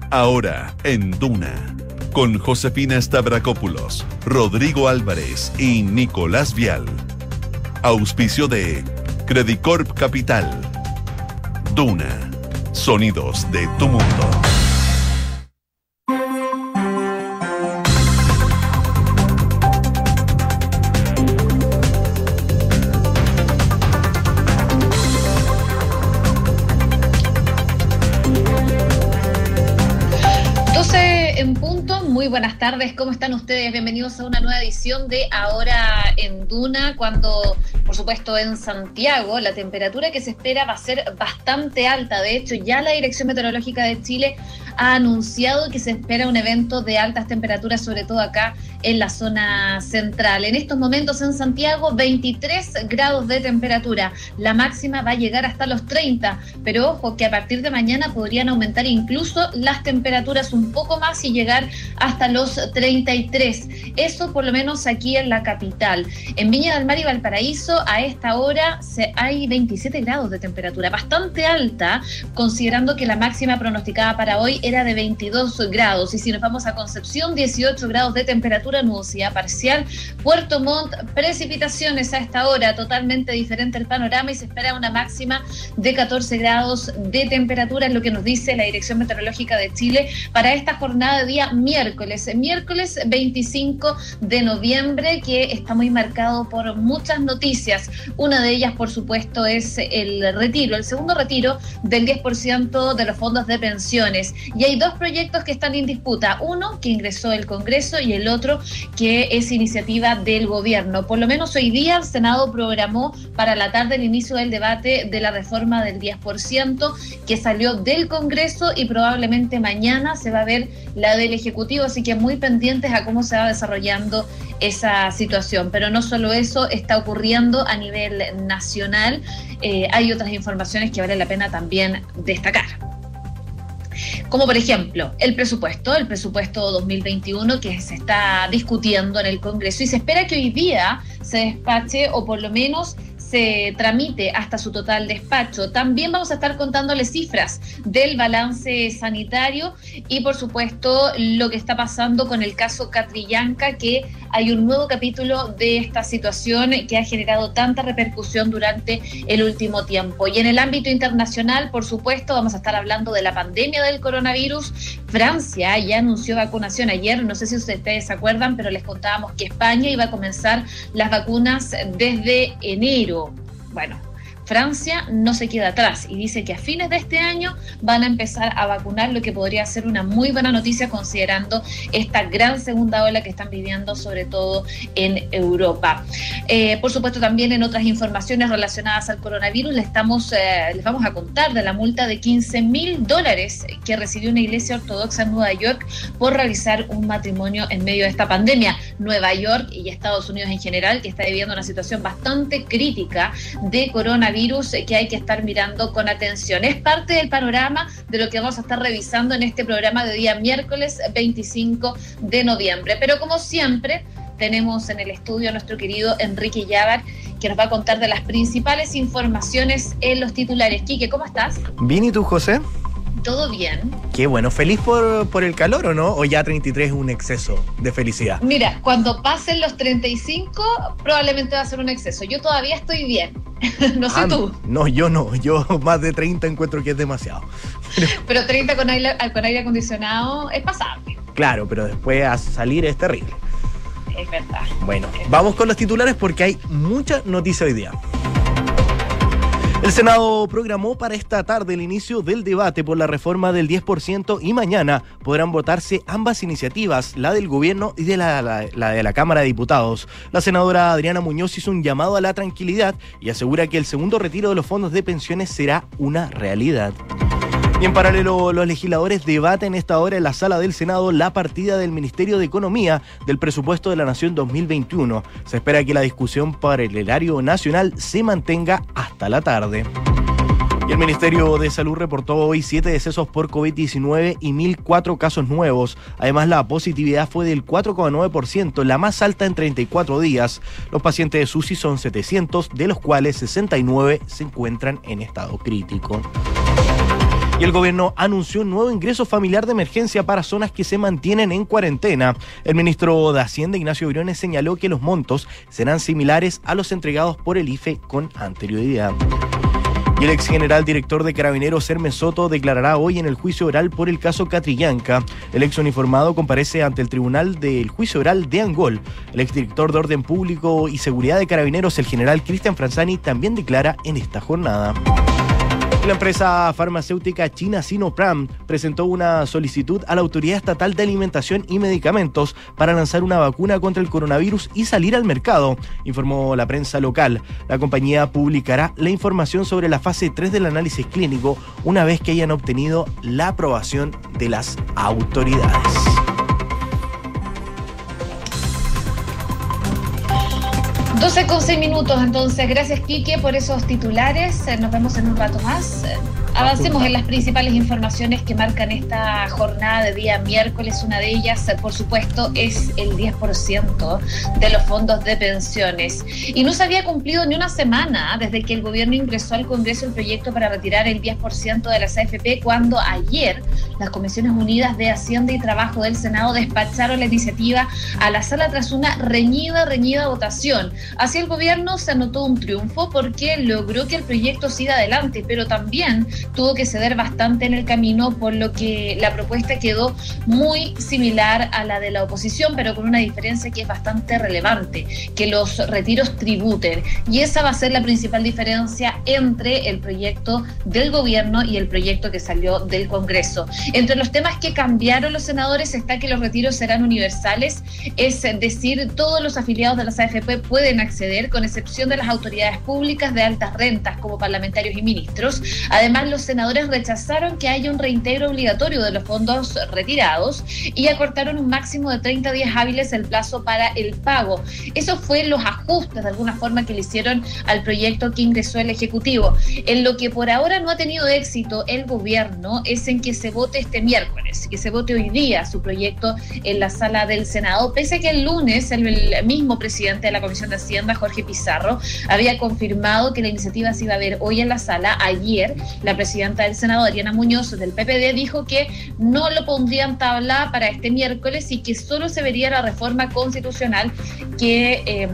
Ahora en Duna, con Josefina Stavrakopoulos, Rodrigo Álvarez y Nicolás Vial. Auspicio de Credicorp Capital. Duna, sonidos de tu mundo. Muy buenas tardes, ¿cómo están ustedes? Bienvenidos a una nueva edición de Ahora en Duna, cuando, por supuesto, en Santiago la temperatura que se espera va a ser bastante alta. De hecho, ya la Dirección Meteorológica de Chile ha anunciado que se espera un evento de altas temperaturas, sobre todo acá en la zona central. En estos momentos en Santiago, 23 grados de temperatura. La máxima va a llegar hasta los 30, pero ojo que a partir de mañana podrían aumentar incluso las temperaturas un poco más y llegar hasta los 33. Eso por lo menos aquí en la capital. En Viña del Mar y Valparaíso a esta hora hay 27 grados de temperatura, bastante alta, considerando que la máxima pronosticada para hoy era de 22 grados. Y si nos vamos a Concepción, 18 grados de temperatura, nubosidad parcial. Puerto Montt, precipitaciones a esta hora, totalmente diferente el panorama y se espera una máxima de 14 grados de temperatura, es lo que nos dice la Dirección Meteorológica de Chile para esta jornada de día miércoles 25 de noviembre, que está muy marcado por muchas noticias. Una de ellas, por supuesto, es el segundo retiro del 10% de los fondos de pensiones. Y hay dos proyectos que están en disputa, uno que ingresó el Congreso y el otro que es iniciativa del gobierno. Por lo menos hoy día el Senado programó para la tarde el inicio del debate de la reforma del 10% que salió del Congreso y probablemente mañana se va a ver la del Ejecutivo, así que muy pendientes a cómo se va desarrollando esa situación. Pero no solo eso está ocurriendo a nivel nacional, hay otras informaciones que vale la pena también destacar. Como por ejemplo el presupuesto 2021 que se está discutiendo en el Congreso y se espera que hoy día se despache o por lo menos se tramite hasta su total despacho. También vamos a estar contándoles cifras del balance sanitario y por supuesto lo que está pasando con el caso Catrillanca, que hay un nuevo capítulo de esta situación que ha generado tanta repercusión durante el último tiempo. Y en el ámbito internacional, por supuesto, vamos a estar hablando de la pandemia del coronavirus. Francia ya anunció vacunación ayer, no sé si ustedes se acuerdan, pero les contábamos que España iba a comenzar las vacunas desde enero. Bueno, Francia no se queda atrás y dice que a fines de este año van a empezar a vacunar, lo que podría ser una muy buena noticia considerando esta gran segunda ola que están viviendo, sobre todo en Europa. Por supuesto, también en otras informaciones relacionadas al coronavirus les vamos a contar de la multa de $15,000 que recibió una iglesia ortodoxa en Nueva York por realizar un matrimonio en medio de esta pandemia. Nueva York y Estados Unidos en general, que está viviendo una situación bastante crítica de coronavirus, que hay que estar mirando con atención. Es parte del panorama de lo que vamos a estar revisando en este programa de día miércoles 25 de noviembre. Pero como siempre, tenemos en el estudio a nuestro querido Enrique Llavar, que nos va a contar de las principales informaciones en los titulares. Quique, ¿cómo estás? Bien, ¿y tú, José? Todo bien. Qué bueno. ¿Feliz por el calor o no? ¿O ya 33 es un exceso de felicidad? Mira, cuando pasen los 35 probablemente va a ser un exceso. Yo todavía estoy bien. No sé tú. No, yo no. Yo más de 30 encuentro que es demasiado. Pero 30 con aire acondicionado es pasable. Claro, pero después a salir es terrible. Es verdad. Bueno, vamos con los titulares porque hay mucha noticia hoy día. El Senado programó para esta tarde el inicio del debate por la reforma del 10% y mañana podrán votarse ambas iniciativas, la del gobierno y de la de la Cámara de Diputados. La senadora Adriana Muñoz hizo un llamado a la tranquilidad y asegura que el segundo retiro de los fondos de pensiones será una realidad. Y en paralelo, los legisladores debaten esta hora en la sala del Senado la partida del Ministerio de Economía del presupuesto de la Nación 2021. Se espera que la discusión para el erario nacional se mantenga hasta la tarde. Y el Ministerio de Salud reportó hoy 7 decesos por COVID-19 y 1.004 casos nuevos. Además, la positividad fue del 4,9%, la más alta en 34 días. Los pacientes de UCI son 700, de los cuales 69 se encuentran en estado crítico. Y Y el gobierno anunció un nuevo ingreso familiar de emergencia para zonas que se mantienen en cuarentena. El ministro de Hacienda, Ignacio Briones, señaló que los montos serán similares a los entregados por el IFE con anterioridad. Y el ex general director de Carabineros, Hermes Soto, declarará hoy en el juicio oral por el caso Catrillanca. El ex uniformado comparece ante el tribunal del juicio oral de Angol. El exdirector de Orden Público y Seguridad de Carabineros, el general Cristian Franzani, también declara en esta jornada. La empresa farmacéutica china Sinopharm presentó una solicitud a la Autoridad Estatal de Alimentación y Medicamentos para lanzar una vacuna contra el coronavirus y salir al mercado, informó la prensa local. La compañía publicará la información sobre la fase 3 del análisis clínico una vez que hayan obtenido la aprobación de las autoridades. Con 6 minutos, entonces, gracias Quique por esos titulares, nos vemos en un rato más. Avancemos en las principales informaciones que marcan esta jornada de día miércoles. Una de ellas, por supuesto, es el 10% de los fondos de pensiones. Y no se había cumplido ni una semana desde que el gobierno ingresó al Congreso el proyecto para retirar el 10% de las AFP, cuando ayer las Comisiones Unidas de Hacienda y Trabajo del Senado despacharon la iniciativa a la sala tras una reñida votación. Así el gobierno se anotó un triunfo porque logró que el proyecto siga adelante, pero también tuvo que ceder bastante en el camino, por lo que la propuesta quedó muy similar a la de la oposición, pero con una diferencia que es bastante relevante, que los retiros tributen. Y esa va a ser la principal diferencia entre el proyecto del gobierno y el proyecto que salió del Congreso. Entre los temas que cambiaron los senadores está que los retiros serán universales, es decir, todos los afiliados de las AFP pueden acceder, con excepción de las autoridades públicas de altas rentas como parlamentarios y ministros. Además, los senadores rechazaron que haya un reintegro obligatorio de los fondos retirados y acortaron un máximo de 30 días hábiles el plazo para el pago. Eso fue los ajustes de alguna forma que le hicieron al proyecto que ingresó el Ejecutivo. En lo que por ahora no ha tenido éxito el gobierno es en que se vote este miércoles, que se vote hoy día su proyecto en la sala del Senado, pese a que el lunes el mismo presidente de la Comisión de Hacienda, Jorge Pizarro, había confirmado que la iniciativa se iba a ver hoy en la sala. Ayer la presidenta del Senado, Adriana Muñoz, del PPD, dijo que no lo pondrían tabla para este miércoles y que solo se vería la reforma constitucional que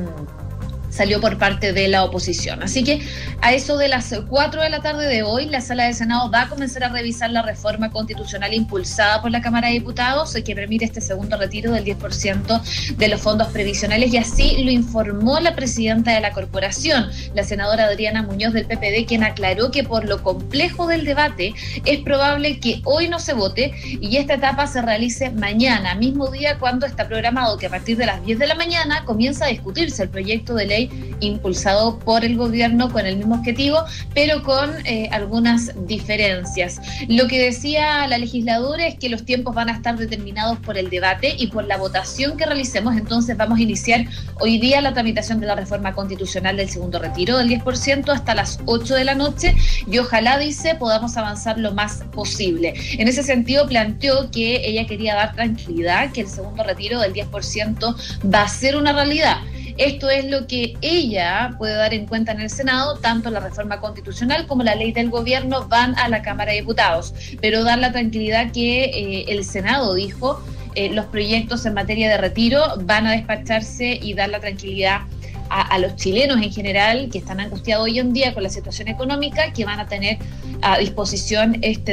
salió por parte de la oposición. Así que a eso de las 4 de la tarde de hoy, la sala del Senado va a comenzar a revisar la reforma constitucional impulsada por la Cámara de Diputados, que permite este segundo retiro del 10% de los fondos previsionales, y así lo informó la presidenta de la corporación, la senadora Adriana Muñoz del PPD, quien aclaró que por lo complejo del debate es probable que hoy no se vote y esta etapa se realice mañana, mismo día cuando está programado que a partir de las 10 de la mañana comienza a discutirse el proyecto de ley impulsado por el gobierno con el mismo objetivo, pero con algunas diferencias. Lo que decía la legisladora es que los tiempos van a estar determinados por el debate y por la votación que realicemos. Entonces vamos a iniciar hoy día la tramitación de la reforma constitucional del segundo retiro del 10% hasta las 8 de la noche y ojalá, dice, podamos avanzar lo más posible. En ese sentido planteó que ella quería dar tranquilidad, que el segundo retiro del 10% va a ser una realidad. Esto es lo que ella puede dar en cuenta en el Senado. Tanto la reforma constitucional como la ley del gobierno van a la Cámara de Diputados, pero dar la tranquilidad que el Senado dijo, los proyectos en materia de retiro van a despacharse y dar la tranquilidad a los chilenos en general que están angustiados hoy en día con la situación económica, que van a tener a disposición este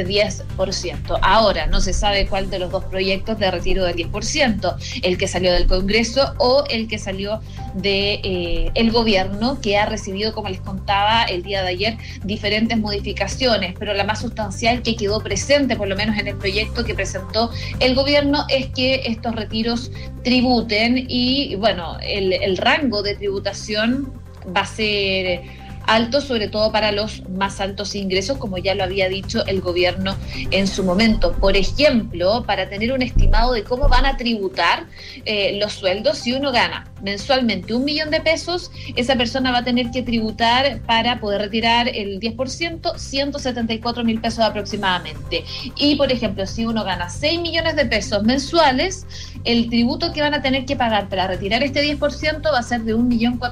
10%. Ahora, no se sabe cuál de los dos proyectos de retiro del 10%, el que salió del Congreso o el que salió de el gobierno, que ha recibido, como les contaba el día de ayer, diferentes modificaciones, pero la más sustancial que quedó presente, por lo menos en el proyecto que presentó el gobierno, es que estos retiros tributen y, bueno, el rango de tributación va a ser alto, sobre todo para los más altos ingresos, como ya lo había dicho el gobierno en su momento. Por ejemplo, para tener un estimado de cómo van a tributar los sueldos, si uno gana mensualmente 1 millón de pesos, esa persona va a tener que tributar para poder retirar el 10%, 174.000 pesos aproximadamente. Y, por ejemplo, si uno gana 6 millones de pesos mensuales, el tributo que van a tener que pagar para retirar este 10% va a ser de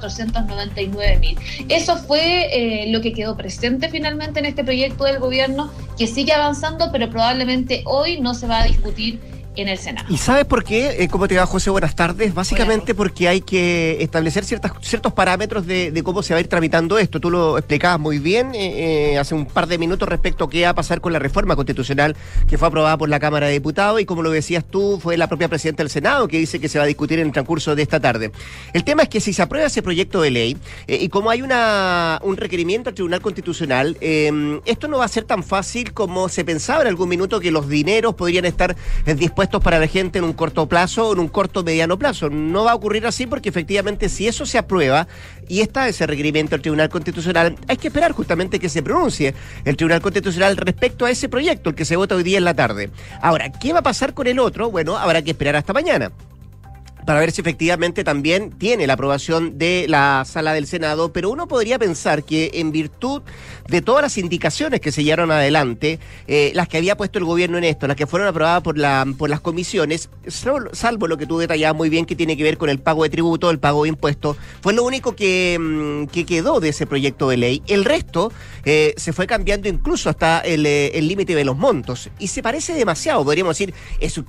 1.499.000. Eso fue lo que quedó presente finalmente en este proyecto del gobierno, que sigue avanzando, pero probablemente hoy no se va a discutir en el Senado. ¿Y sabes por qué? ¿Cómo te va, José? Buenas tardes. Básicamente porque hay que establecer ciertos parámetros de cómo se va a ir tramitando esto. Tú lo explicabas muy bien hace un par de minutos respecto a qué va a pasar con la reforma constitucional que fue aprobada por la Cámara de Diputados, y como lo decías tú, fue la propia presidenta del Senado que dice que se va a discutir en el transcurso de esta tarde. El tema es que si se aprueba ese proyecto de ley, y como hay un requerimiento al Tribunal Constitucional, esto no va a ser tan fácil como se pensaba en algún minuto, que los dineros podrían estar dispuestos para la gente en un corto plazo o en un corto mediano plazo. No va a ocurrir así, porque efectivamente si eso se aprueba y está ese requerimiento al Tribunal Constitucional, hay que esperar justamente que se pronuncie el Tribunal Constitucional respecto a ese proyecto, el que se vota hoy día en la tarde. Ahora, ¿qué va a pasar con el otro? Bueno, habrá que esperar hasta mañana para ver si efectivamente también tiene la aprobación de la Sala del Senado, pero uno podría pensar que en virtud de todas las indicaciones que se llevaron adelante, las que había puesto el gobierno en esto, las que fueron aprobadas por las comisiones, salvo lo que tú detallabas muy bien, que tiene que ver con el pago de tributo, el pago de impuestos, fue lo único que quedó de ese proyecto de ley. El resto se fue cambiando incluso hasta el límite de los montos, y se parece demasiado, podríamos decir, es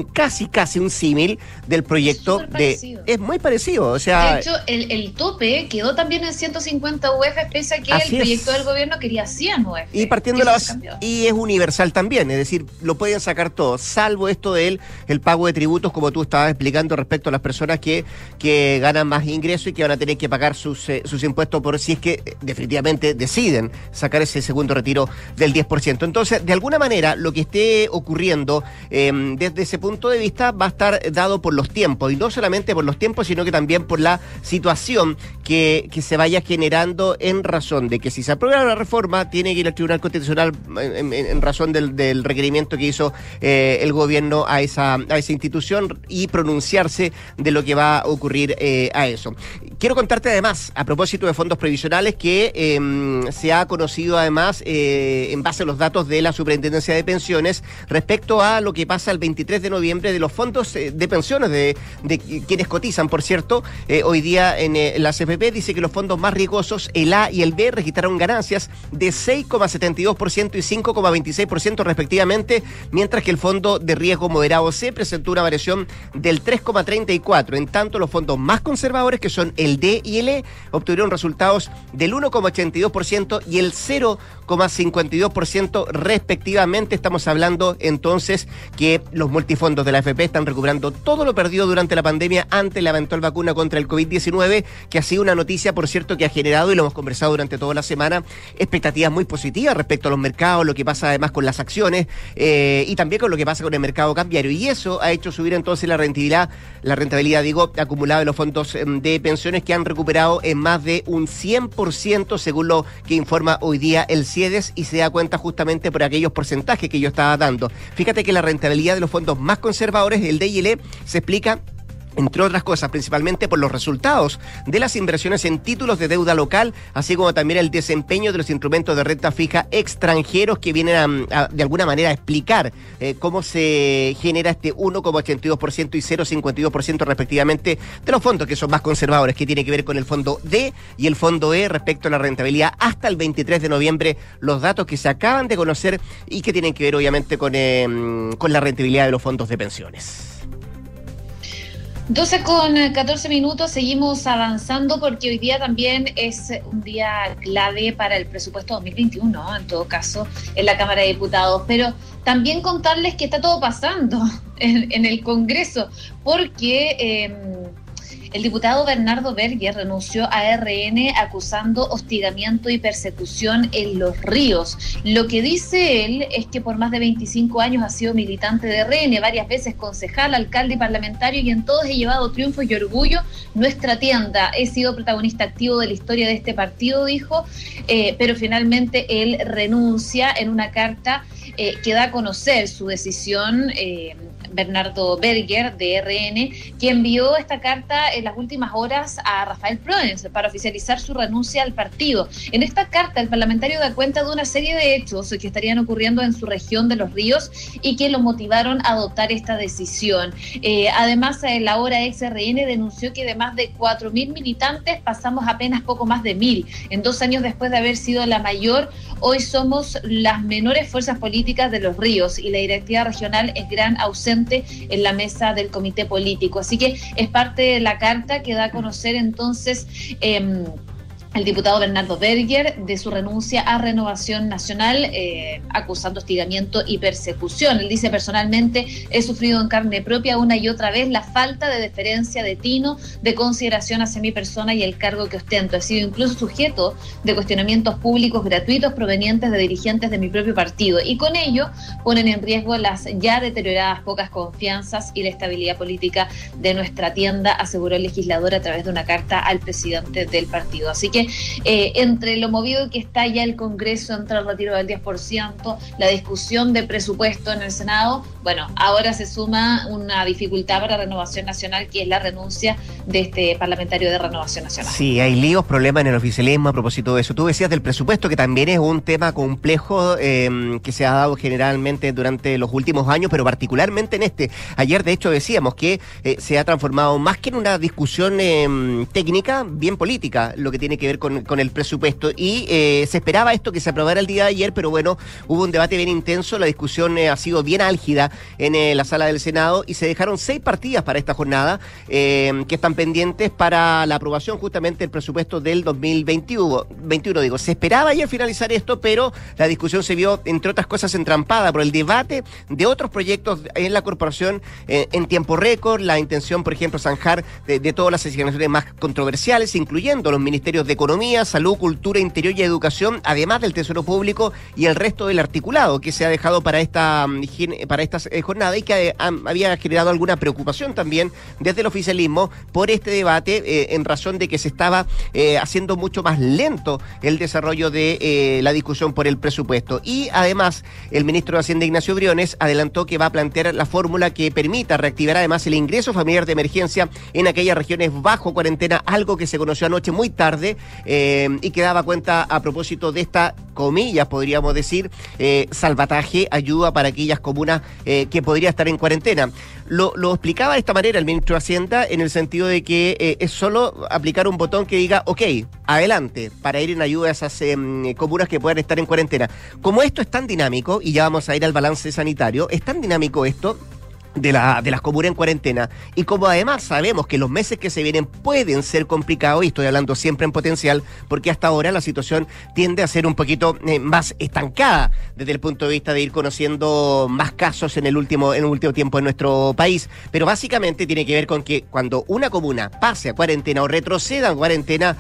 casi un símil del proyecto. Es muy parecido, o sea... De hecho, el tope quedó también en 150 UF, pese a que el proyecto del gobierno quería 100 UF. Y partiendo de la base, y es universal también, es decir, lo pueden sacar todos, salvo esto del el pago de tributos, como tú estabas explicando, respecto a las personas que ganan más ingresos y que van a tener que pagar sus impuestos por si es que definitivamente deciden sacar ese segundo retiro del 10%. Entonces, de alguna manera, lo que esté ocurriendo desde ese punto de vista va a estar dado por los tiempos, y no solamente por los tiempos, sino que también por la situación que se vaya generando, en razón de que si se aprueba la reforma, tiene que ir al Tribunal Constitucional en razón del requerimiento que hizo el gobierno a esa institución, y pronunciarse de lo que va a ocurrir a eso. Quiero contarte además, a propósito de fondos previsionales, que se ha conocido además, en base a los datos de la Superintendencia de Pensiones, respecto a lo que pasa el 23 de noviembre de los fondos de pensiones de quienes cotizan, por cierto. Hoy día en la CFP dice que los fondos más riesgosos, el A y el B, registraron ganancias de 6,72% y 5,26% respectivamente, mientras que el fondo de riesgo moderado C presentó una variación del 3,34%. En tanto, los fondos más conservadores, que son el D y el E, obtuvieron resultados del 1,82% y el 0,52% respectivamente. Estamos hablando entonces que los multifondos de la AFP están recuperando todo lo perdido durante la pandemia ante la eventual vacuna contra el COVID-19, que ha sido una noticia, por cierto, que ha generado, y lo hemos conversado durante toda la semana, expectativas muy positivas respecto a los mercados, lo que pasa además con las acciones, y también con lo que pasa con el mercado cambiario, y eso ha hecho subir entonces la rentabilidad acumulada de los fondos de pensiones, que han recuperado en más de un 100%, según lo que informa hoy día el CIEDES, y se da cuenta justamente por aquellos porcentajes que yo estaba dando. Fíjate que la rentabilidad de los fondos más conservadores, el D y el E, se explica, entre otras cosas, principalmente por los resultados de las inversiones en títulos de deuda local, así como también el desempeño de los instrumentos de renta fija extranjeros, que vienen a de alguna manera a explicar cómo se genera este 1,82% y 0,52% respectivamente de los fondos que son más conservadores, que tiene que ver con el fondo D y el fondo E respecto a la rentabilidad hasta el 23 de noviembre, los datos que se acaban de conocer y que tienen que ver obviamente con la rentabilidad de los fondos de pensiones. 12:14, seguimos avanzando, porque hoy día también es un día clave para el presupuesto 2021, en todo caso, en la Cámara de Diputados, pero también contarles que está todo pasando en el Congreso, porque el diputado Bernardo Berger renunció a RN acusando hostigamiento y persecución en Los Ríos. Lo que dice él es que por más de 25 años ha sido militante de RN, varias veces concejal, alcalde y parlamentario, y en todos he llevado triunfos y orgullo. Nuestra tienda, he sido protagonista activo de la historia de este partido, dijo, pero finalmente él renuncia en una carta que da a conocer su decisión, Bernardo Berger, de RN, que envió esta carta en las últimas horas a Rafael Proens para oficializar su renuncia al partido. En esta carta, el parlamentario da cuenta de una serie de hechos que estarían ocurriendo en su región de Los Ríos y que lo motivaron a adoptar esta decisión. Además, la ahora ex RN denunció que de más de 4.000 militantes pasamos apenas poco más de 1.000. En 2 años después de haber sido la mayor, hoy somos las menores fuerzas políticas de Los Ríos y la directiva regional es gran ausente en la mesa del comité político. Así que es parte de la carta que da a conocer entonces el diputado Bernardo Berger de su renuncia a Renovación Nacional, acusando hostigamiento y persecución. Él dice: personalmente he sufrido en carne propia una y otra vez la falta de deferencia, de tino, de consideración hacia mi persona y el cargo que ostento. He sido incluso sujeto de cuestionamientos públicos gratuitos provenientes de dirigentes de mi propio partido, y con ello ponen en riesgo las ya deterioradas pocas confianzas y la estabilidad política de nuestra tienda, aseguró el legislador a través de una carta al presidente del partido. Así que entre lo movido que está ya el Congreso, entre el retiro del 10%, la discusión de presupuesto en el Senado, bueno, ahora se suma una dificultad para Renovación Nacional, que es la renuncia de este parlamentario de Renovación Nacional. Sí, hay líos, problemas en el oficialismo a propósito de eso. Tú decías del presupuesto, que también es un tema complejo que se ha dado generalmente durante los últimos años, pero particularmente en este. Ayer, de hecho, decíamos que se ha transformado más que en una discusión técnica, bien política, lo que tiene que ver con el presupuesto, y se esperaba esto que se aprobara el día de ayer, pero bueno, hubo un debate bien intenso, la discusión ha sido bien álgida en la sala del Senado, y se dejaron 6 partidas para esta jornada que están pendientes para la aprobación justamente del presupuesto del 2021. Se esperaba ayer finalizar esto, pero la discusión se vio, entre otras cosas, entrampada por el debate de otros proyectos en la corporación en tiempo récord, la intención, por ejemplo, zanjar de todas las asignaciones más controversiales, incluyendo los ministerios de Economía, Salud, Cultura, Interior y Educación, además del Tesoro Público y el resto del articulado que se ha dejado para esta jornada, y que había generado alguna preocupación también desde el oficialismo por este debate, en razón de que se estaba haciendo mucho más lento el desarrollo de la discusión por el presupuesto. Y además, el ministro de Hacienda, Ignacio Briones, adelantó que va a plantear la fórmula que permita reactivar además el ingreso familiar de emergencia en aquellas regiones bajo cuarentena, algo que se conoció anoche muy tarde, y que daba cuenta a propósito de esta, comillas, podríamos decir, salvataje, ayuda para aquellas comunas que podría estar en cuarentena. Lo explicaba de esta manera el ministro de Hacienda, en el sentido de que es solo aplicar un botón que diga ok, adelante, para ir en ayuda a esas comunas que puedan estar en cuarentena. Como esto es tan dinámico, y ya vamos a ir al balance sanitario, es tan dinámico esto de las comunas en cuarentena, y como además sabemos que los meses que se vienen pueden ser complicados, y estoy hablando siempre en potencial, porque hasta ahora la situación tiende a ser un poquito más estancada desde el punto de vista de ir conociendo más casos en el último tiempo en nuestro país, pero básicamente tiene que ver con que cuando una comuna pase a cuarentena o retroceda en cuarentena,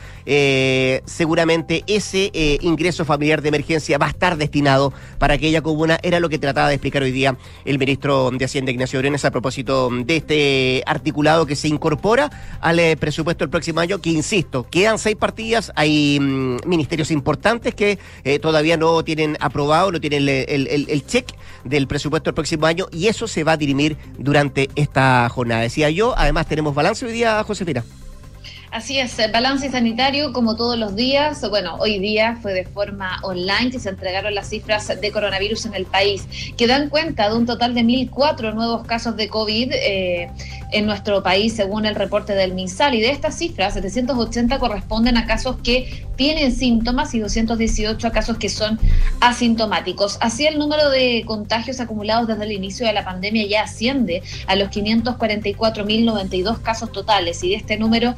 seguramente ese ingreso familiar de emergencia va a estar destinado para aquella comuna. Era lo que trataba de explicar hoy día el ministro de Hacienda, Ignacio Briones, a propósito de este articulado que se incorpora al presupuesto del próximo año, que insisto, quedan 6 partidas, hay ministerios importantes que todavía no tienen aprobado, no tienen el check del presupuesto del próximo año, y eso se va a dirimir durante esta jornada. Decía yo, además tenemos balance hoy día, Josefina. Así es, balance sanitario como todos los días. Bueno, hoy día fue de forma online que se entregaron las cifras de coronavirus en el país, que dan cuenta de un total de 1.004 nuevos casos de COVID en nuestro país, según el reporte del MinSal. Y de estas cifras, 780 corresponden a casos que tienen síntomas y 218 a casos que son asintomáticos. Así, el número de contagios acumulados desde el inicio de la pandemia ya asciende a los 544.092 casos totales, y de este número,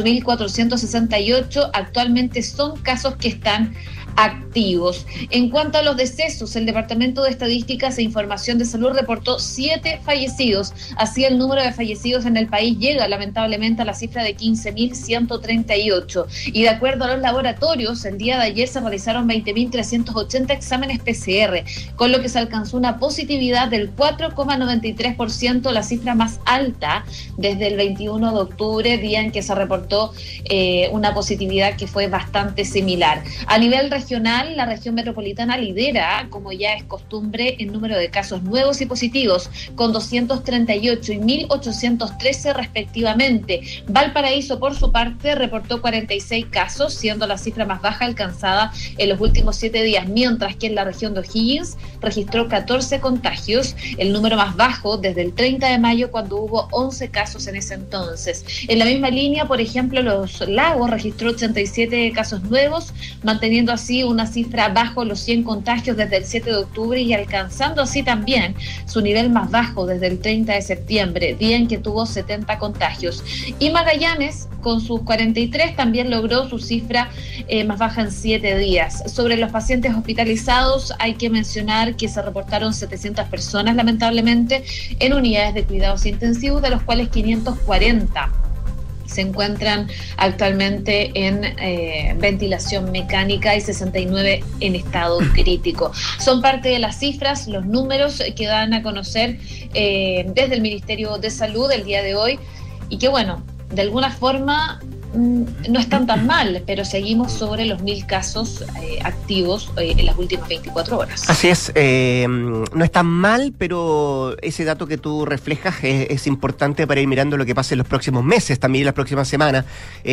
8.468 actualmente son casos que están activos. En cuanto a los decesos, el Departamento de Estadísticas e Información de Salud reportó 7 fallecidos. Así, el número de fallecidos en el país llega lamentablemente a la cifra de 15.138. Y de acuerdo a los laboratorios, el día de ayer se realizaron 20.380 exámenes PCR, con lo que se alcanzó una positividad del 4,93%, la cifra más alta desde el 21 de octubre, día en que se reportó una positividad que fue bastante similar. A nivel regional, regional, la región metropolitana lidera, como ya es costumbre, en número de casos nuevos y positivos, con 238 y 1.813 respectivamente. Valparaíso, por su parte, reportó 46 casos, siendo la cifra más baja alcanzada en los últimos 7 días, mientras que en la región de O'Higgins registró 14 contagios, el número más bajo desde el 30 de mayo, cuando hubo 11 casos en ese entonces. En la misma línea, por ejemplo, Los Lagos registró 87 casos nuevos, manteniendo así una cifra bajo los 100 contagios desde el 7 de octubre y alcanzando así también su nivel más bajo desde el 30 de septiembre, día en que tuvo 70 contagios. Y Magallanes, con sus 43, también logró su cifra más baja en 7 días. Sobre los pacientes hospitalizados, hay que mencionar que se reportaron 700 personas, lamentablemente, en unidades de cuidados intensivos, de los cuales 540 se encuentran actualmente en ventilación mecánica y 69 en estado crítico. Son parte de las cifras, los números que dan a conocer desde el Ministerio de Salud el día de hoy, y que bueno, de alguna forma no están tan mal, pero seguimos sobre los 1.000 casos activos en las últimas 24 horas. Así es, no están mal, pero ese dato que tú reflejas es importante para ir mirando lo que pasa en los próximos meses, también en las próximas semanas.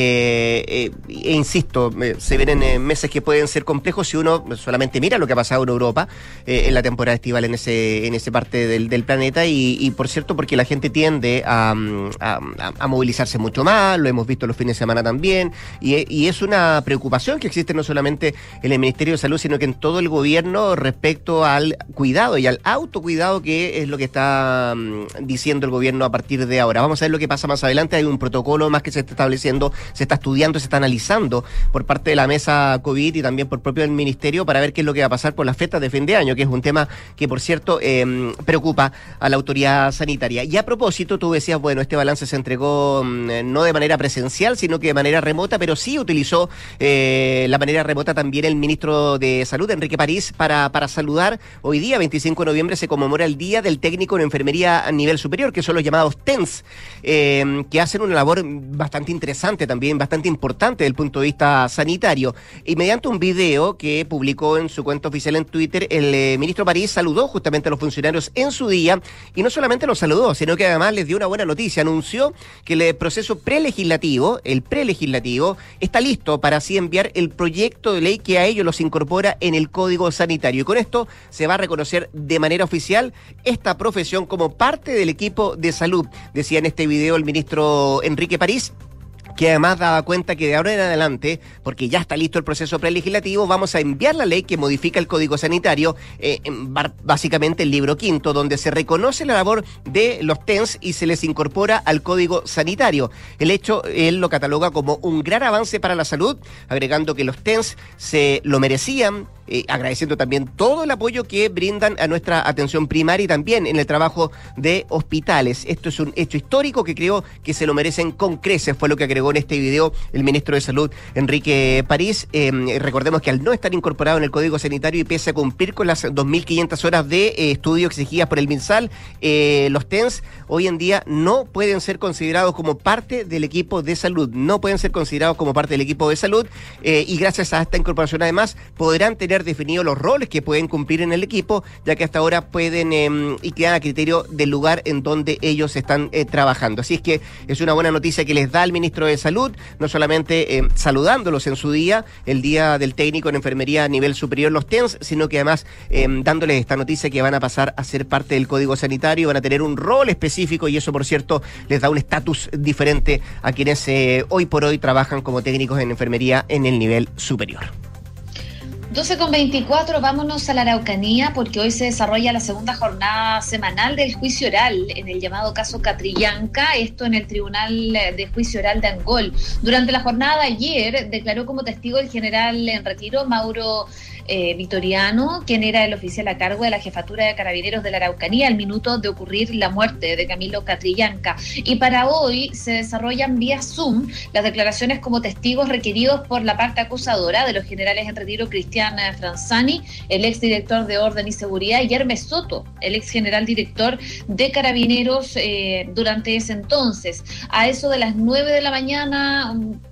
Insisto, se vienen meses que pueden ser complejos si uno solamente mira lo que ha pasado en Europa en la temporada estival en ese parte del planeta, y por cierto, porque la gente tiende a movilizarse mucho más, lo hemos visto los fines de semana también, y es una preocupación que existe no solamente en el Ministerio de Salud, sino que en todo el gobierno respecto al cuidado y al autocuidado, que es lo que está diciendo el gobierno a partir de ahora. Vamos a ver lo que pasa más adelante. Hay un protocolo más que se está estableciendo, se está estudiando, se está analizando por parte de la mesa COVID y también por propio del Ministerio, para ver qué es lo que va a pasar por las fiestas de fin de año, que es un tema que, por cierto, preocupa a la autoridad sanitaria. Y a propósito, tú decías, bueno, este balance se entregó no de manera presencial, sino que de manera remota, pero sí utilizó la manera remota también el ministro de Salud, Enrique París, para saludar. Hoy día, 25 de noviembre, se conmemora el Día del Técnico en Enfermería a Nivel Superior, que son los llamados TENS, que hacen una labor bastante interesante también, bastante importante desde el punto de vista sanitario. Y mediante un video que publicó en su cuenta oficial en Twitter, el ministro París saludó justamente a los funcionarios en su día, y no solamente los saludó, sino que además les dio una buena noticia. Anunció que el proceso prelegislativo está listo para así enviar el proyecto de ley que a ellos los incorpora en el Código Sanitario. Y con esto se va a reconocer de manera oficial esta profesión como parte del equipo de salud, decía en este video el ministro Enrique París, que además daba cuenta que de ahora en adelante, porque ya está listo el proceso prelegislativo, vamos a enviar la ley que modifica el Código Sanitario, básicamente el libro quinto, donde se reconoce la labor de los TENS y se les incorpora al Código Sanitario. El hecho, él lo cataloga como un gran avance para la salud, agregando que los TENS se lo merecían, agradeciendo también todo el apoyo que brindan a nuestra atención primaria y también en el trabajo de hospitales. Esto es un hecho histórico que creo que se lo merecen con creces, fue lo que agregó en este video el ministro de Salud, Enrique París. Recordemos que al no estar incorporado en el Código Sanitario y pese a cumplir con las 2.500 horas de estudio exigidas por el MinSal, los TENS hoy en día no pueden ser considerados como parte del equipo de salud, y gracias a esta incorporación además podrán tener definidos los roles que pueden cumplir en el equipo, ya que hasta ahora pueden y quedan a criterio del lugar en donde ellos están trabajando. Así es que es una buena noticia que les da el ministro de Salud, no solamente saludándolos en su día, el Día del Técnico en Enfermería a Nivel Superior, los TENS, sino que además dándoles esta noticia que van a pasar a ser parte del Código Sanitario, van a tener un rol específico, y eso, por cierto, les da un estatus diferente a quienes hoy por hoy trabajan como técnicos en enfermería en el nivel superior. 12:24, vámonos a la Araucanía, porque hoy se desarrolla la segunda jornada semanal del juicio oral en el llamado caso Catrillanca, esto en el Tribunal de Juicio Oral de Angol. Durante la jornada de ayer declaró como testigo el general en retiro Mauro Vitoriano, quien era el oficial a cargo de la jefatura de Carabineros de la Araucanía al minuto de ocurrir la muerte de Camilo Catrillanca. Y para hoy se desarrollan vía Zoom las declaraciones como testigos requeridos por la parte acusadora de los generales en retiro Cristian Franzani, el exdirector de Orden y Seguridad, y Hermes Soto, el ex general director de Carabineros durante ese entonces. A eso de las 9 de la mañana,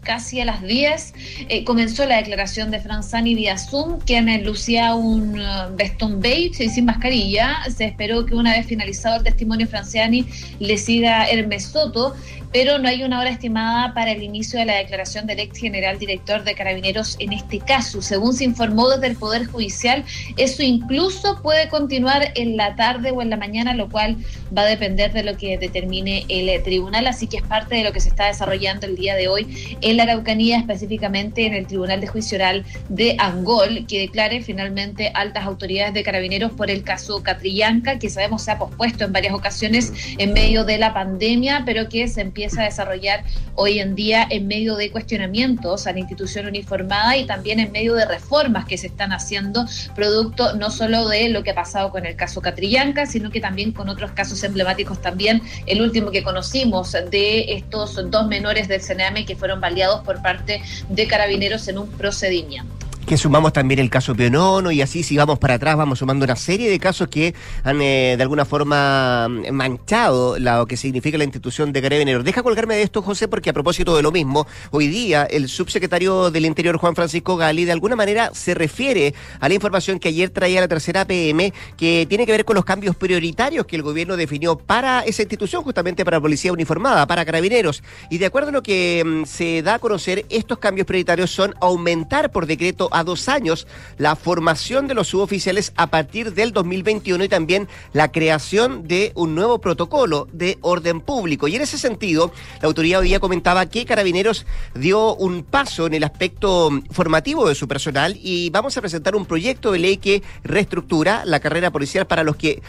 casi a las 10, comenzó la declaración de Franzani vía Zoom, quien lucía un vestón beige y sin mascarilla. Se esperó que una vez finalizado el testimonio Franzani le siga Hermes Soto, pero no hay una hora estimada para el inicio de la declaración del ex general director de Carabineros en este caso. Según se informó desde el Poder Judicial, eso incluso puede continuar en la tarde o en la mañana, lo cual va a depender de lo que determine el tribunal, así que es parte de lo que se está desarrollando el día de hoy en la Araucanía, específicamente en el Tribunal de Juicio Oral de Angol, que declare finalmente altas autoridades de Carabineros por el caso Catrillanca, que sabemos se ha pospuesto en varias ocasiones en medio de la pandemia, pero que se empieza a desarrollar hoy en día en medio de cuestionamientos a la institución uniformada y también en medio de reformas que se están haciendo, producto no solo de lo que ha pasado con el caso Catrillanca, sino que también con otros casos emblemáticos también, el último que conocimos de estos 2 menores del CNAME que fueron baleados por parte de Carabineros en un procedimiento. Que sumamos también el caso Pionono y así si vamos para atrás vamos sumando una serie de casos que han de alguna forma manchado lo que significa la institución de Carabineros. Deja colgarme de esto, José, porque a propósito de lo mismo, hoy día el subsecretario del Interior, Juan Francisco Gali, de alguna manera se refiere a la información que ayer traía la tercera PM, que tiene que ver con los cambios prioritarios que el gobierno definió para esa institución, justamente para la Policía Uniformada, para Carabineros. Y de acuerdo a lo que se da a conocer, estos cambios prioritarios son aumentar por decreto a 2 años la formación de los suboficiales a partir del 2021 y también la creación de un nuevo protocolo de orden público. Y en ese sentido, la autoridad hoy día comentaba que Carabineros dio un paso en el aspecto formativo de su personal y vamos a presentar un proyecto de ley que reestructura la carrera policial para los que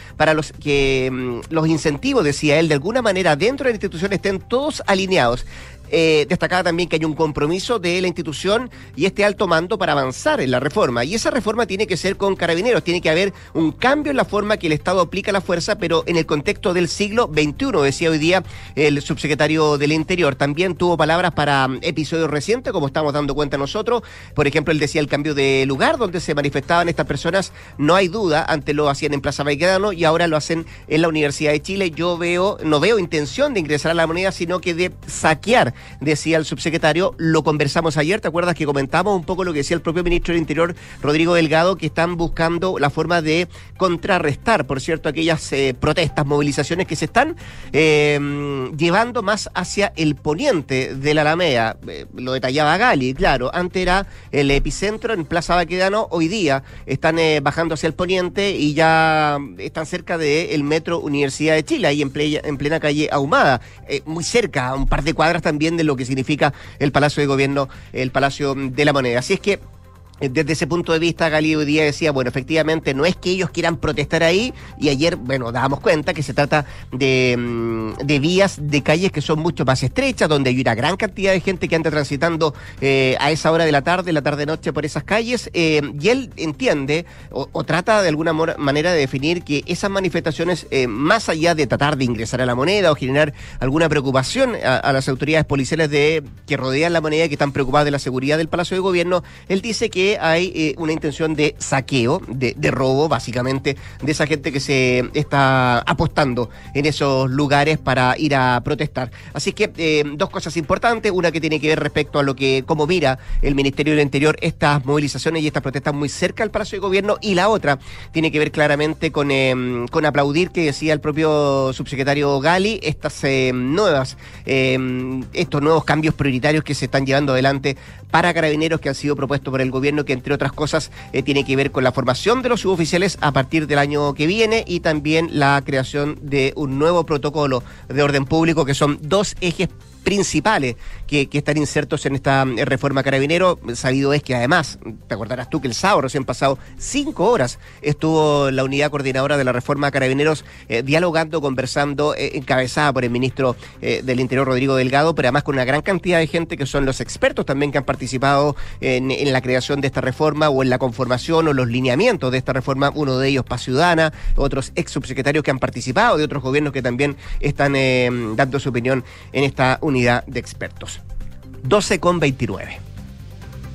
los incentivos, decía él, de alguna manera dentro de la institución estén todos alineados. Destacaba también que hay un compromiso de la institución y este alto mando para avanzar en la reforma, y esa reforma tiene que ser con Carabineros, tiene que haber un cambio en la forma que el Estado aplica la fuerza, pero en el contexto del siglo XXI, decía hoy día el subsecretario del Interior. También tuvo palabras para episodios recientes, como estamos dando cuenta nosotros. Por ejemplo, él decía el cambio de lugar donde se manifestaban estas personas, no hay duda, antes lo hacían en Plaza Baquedano y ahora lo hacen en la Universidad de Chile. No veo intención de ingresar a la moneda, sino que de saquear, decía el subsecretario. Lo conversamos ayer, ¿te acuerdas que comentamos un poco lo que decía el propio ministro del Interior, Rodrigo Delgado, que están buscando la forma de contrarrestar, por cierto, aquellas protestas, movilizaciones que se están llevando más hacia el poniente de la Alameda? Lo detallaba Gali, claro, antes era el epicentro en Plaza Baquedano, hoy día están bajando hacia el poniente y ya están cerca del metro Universidad de Chile, ahí en plena calle Ahumada, muy cerca, a un par de cuadras también de lo que significa el Palacio de Gobierno, el Palacio de la Moneda. Así es que desde ese punto de vista, Gali hoy día decía, bueno, efectivamente no es que ellos quieran protestar ahí, y ayer, bueno, dábamos cuenta que se trata de vías, de calles que son mucho más estrechas, donde hay una gran cantidad de gente que anda transitando a esa hora de la tarde-noche por esas calles, y él entiende o trata de alguna manera de definir que esas manifestaciones, más allá de tratar de ingresar a la moneda o generar alguna preocupación a las autoridades policiales que rodean la moneda y que están preocupadas de la seguridad del Palacio de Gobierno, él dice que hay una intención de saqueo, de robo, básicamente, de esa gente que se está apostando en esos lugares para ir a protestar. Así que dos cosas importantes, una que tiene que ver respecto a cómo mira el Ministerio del Interior estas movilizaciones y estas protestas muy cerca al Palacio de Gobierno, y la otra tiene que ver claramente con aplaudir, que decía el propio subsecretario Gali, estos nuevos cambios prioritarios que se están llevando adelante para Carabineros, que han sido propuestos por el gobierno, que entre otras cosas tiene que ver con la formación de los suboficiales a partir del año que viene y también la creación de un nuevo protocolo de orden público, que son 2 ejes principales que están insertos en esta reforma Carabinero. Sabido es que además, te acordarás tú que el sábado recién pasado 5 horas estuvo la unidad coordinadora de la reforma Carabineros dialogando, conversando, encabezada por el ministro del Interior, Rodrigo Delgado, pero además con una gran cantidad de gente que son los expertos también que han participado en la creación de esta reforma o en la conformación o los lineamientos de esta reforma, uno de ellos Paz Ciudadana, otros ex subsecretarios que han participado de otros gobiernos que también están dando su opinión en esta unidad de expertos. 12:29.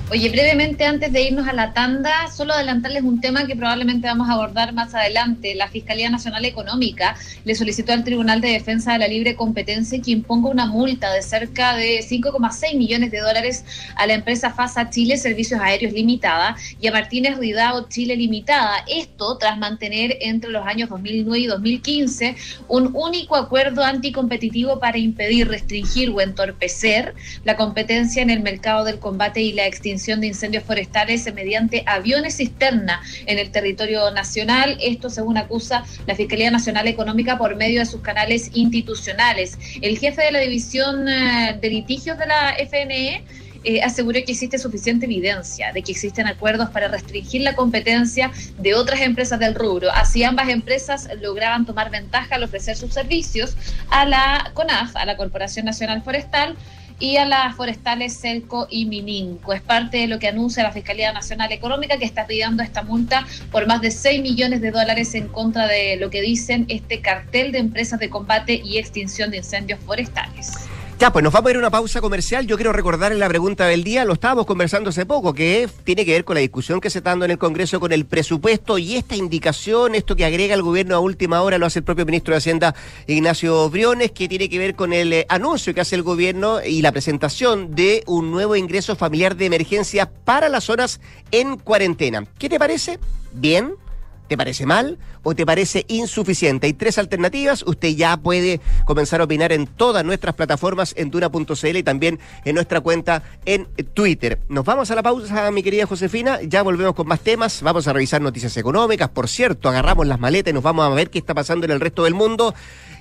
Oye, brevemente antes de irnos a la tanda, solo adelantarles un tema que probablemente vamos a abordar más adelante. La Fiscalía Nacional Económica le solicitó al Tribunal de Defensa de la Libre Competencia que imponga una multa de cerca de $5,6 millones a la empresa FASA Chile Servicios Aéreos Limitada y a Martínez Ridao Chile Limitada. Esto tras mantener entre los años 2009 y 2015 un único acuerdo anticompetitivo para impedir, restringir o entorpecer la competencia en el mercado del combate y la extinción de incendios forestales mediante aviones cisterna en el territorio nacional. Esto según acusa la Fiscalía Nacional Económica por medio de sus canales institucionales. El jefe de la División de Litigios de la FNE aseguró que existe suficiente evidencia de que existen acuerdos para restringir la competencia de otras empresas del rubro. Así ambas empresas lograban tomar ventaja al ofrecer sus servicios a la CONAF, a la Corporación Nacional Forestal, y a las forestales Celco y Mininco. Es parte de lo que anuncia la Fiscalía Nacional Económica, que está pidiendo esta multa por más de $6 millones en contra de lo que dicen este cartel de empresas de combate y extinción de incendios forestales. Ya, pues nos vamos a ir a una pausa comercial. Yo quiero recordar en la pregunta del día, lo estábamos conversando hace poco, que tiene que ver con la discusión que se está dando en el Congreso con el presupuesto y esta indicación, esto que agrega el gobierno a última hora, lo hace el propio ministro de Hacienda, Ignacio Briones, que tiene que ver con el anuncio que hace el gobierno y la presentación de un nuevo ingreso familiar de emergencia para las zonas en cuarentena. ¿Qué te parece? ¿Bien? ¿Te parece mal o te parece insuficiente? Hay 3 alternativas. Usted ya puede comenzar a opinar en todas nuestras plataformas, en duna.cl y también en nuestra cuenta en Twitter. Nos vamos a la pausa, mi querida Josefina. Ya volvemos con más temas. Vamos a revisar noticias económicas. Por cierto, agarramos las maletas y nos vamos a ver qué está pasando en el resto del mundo.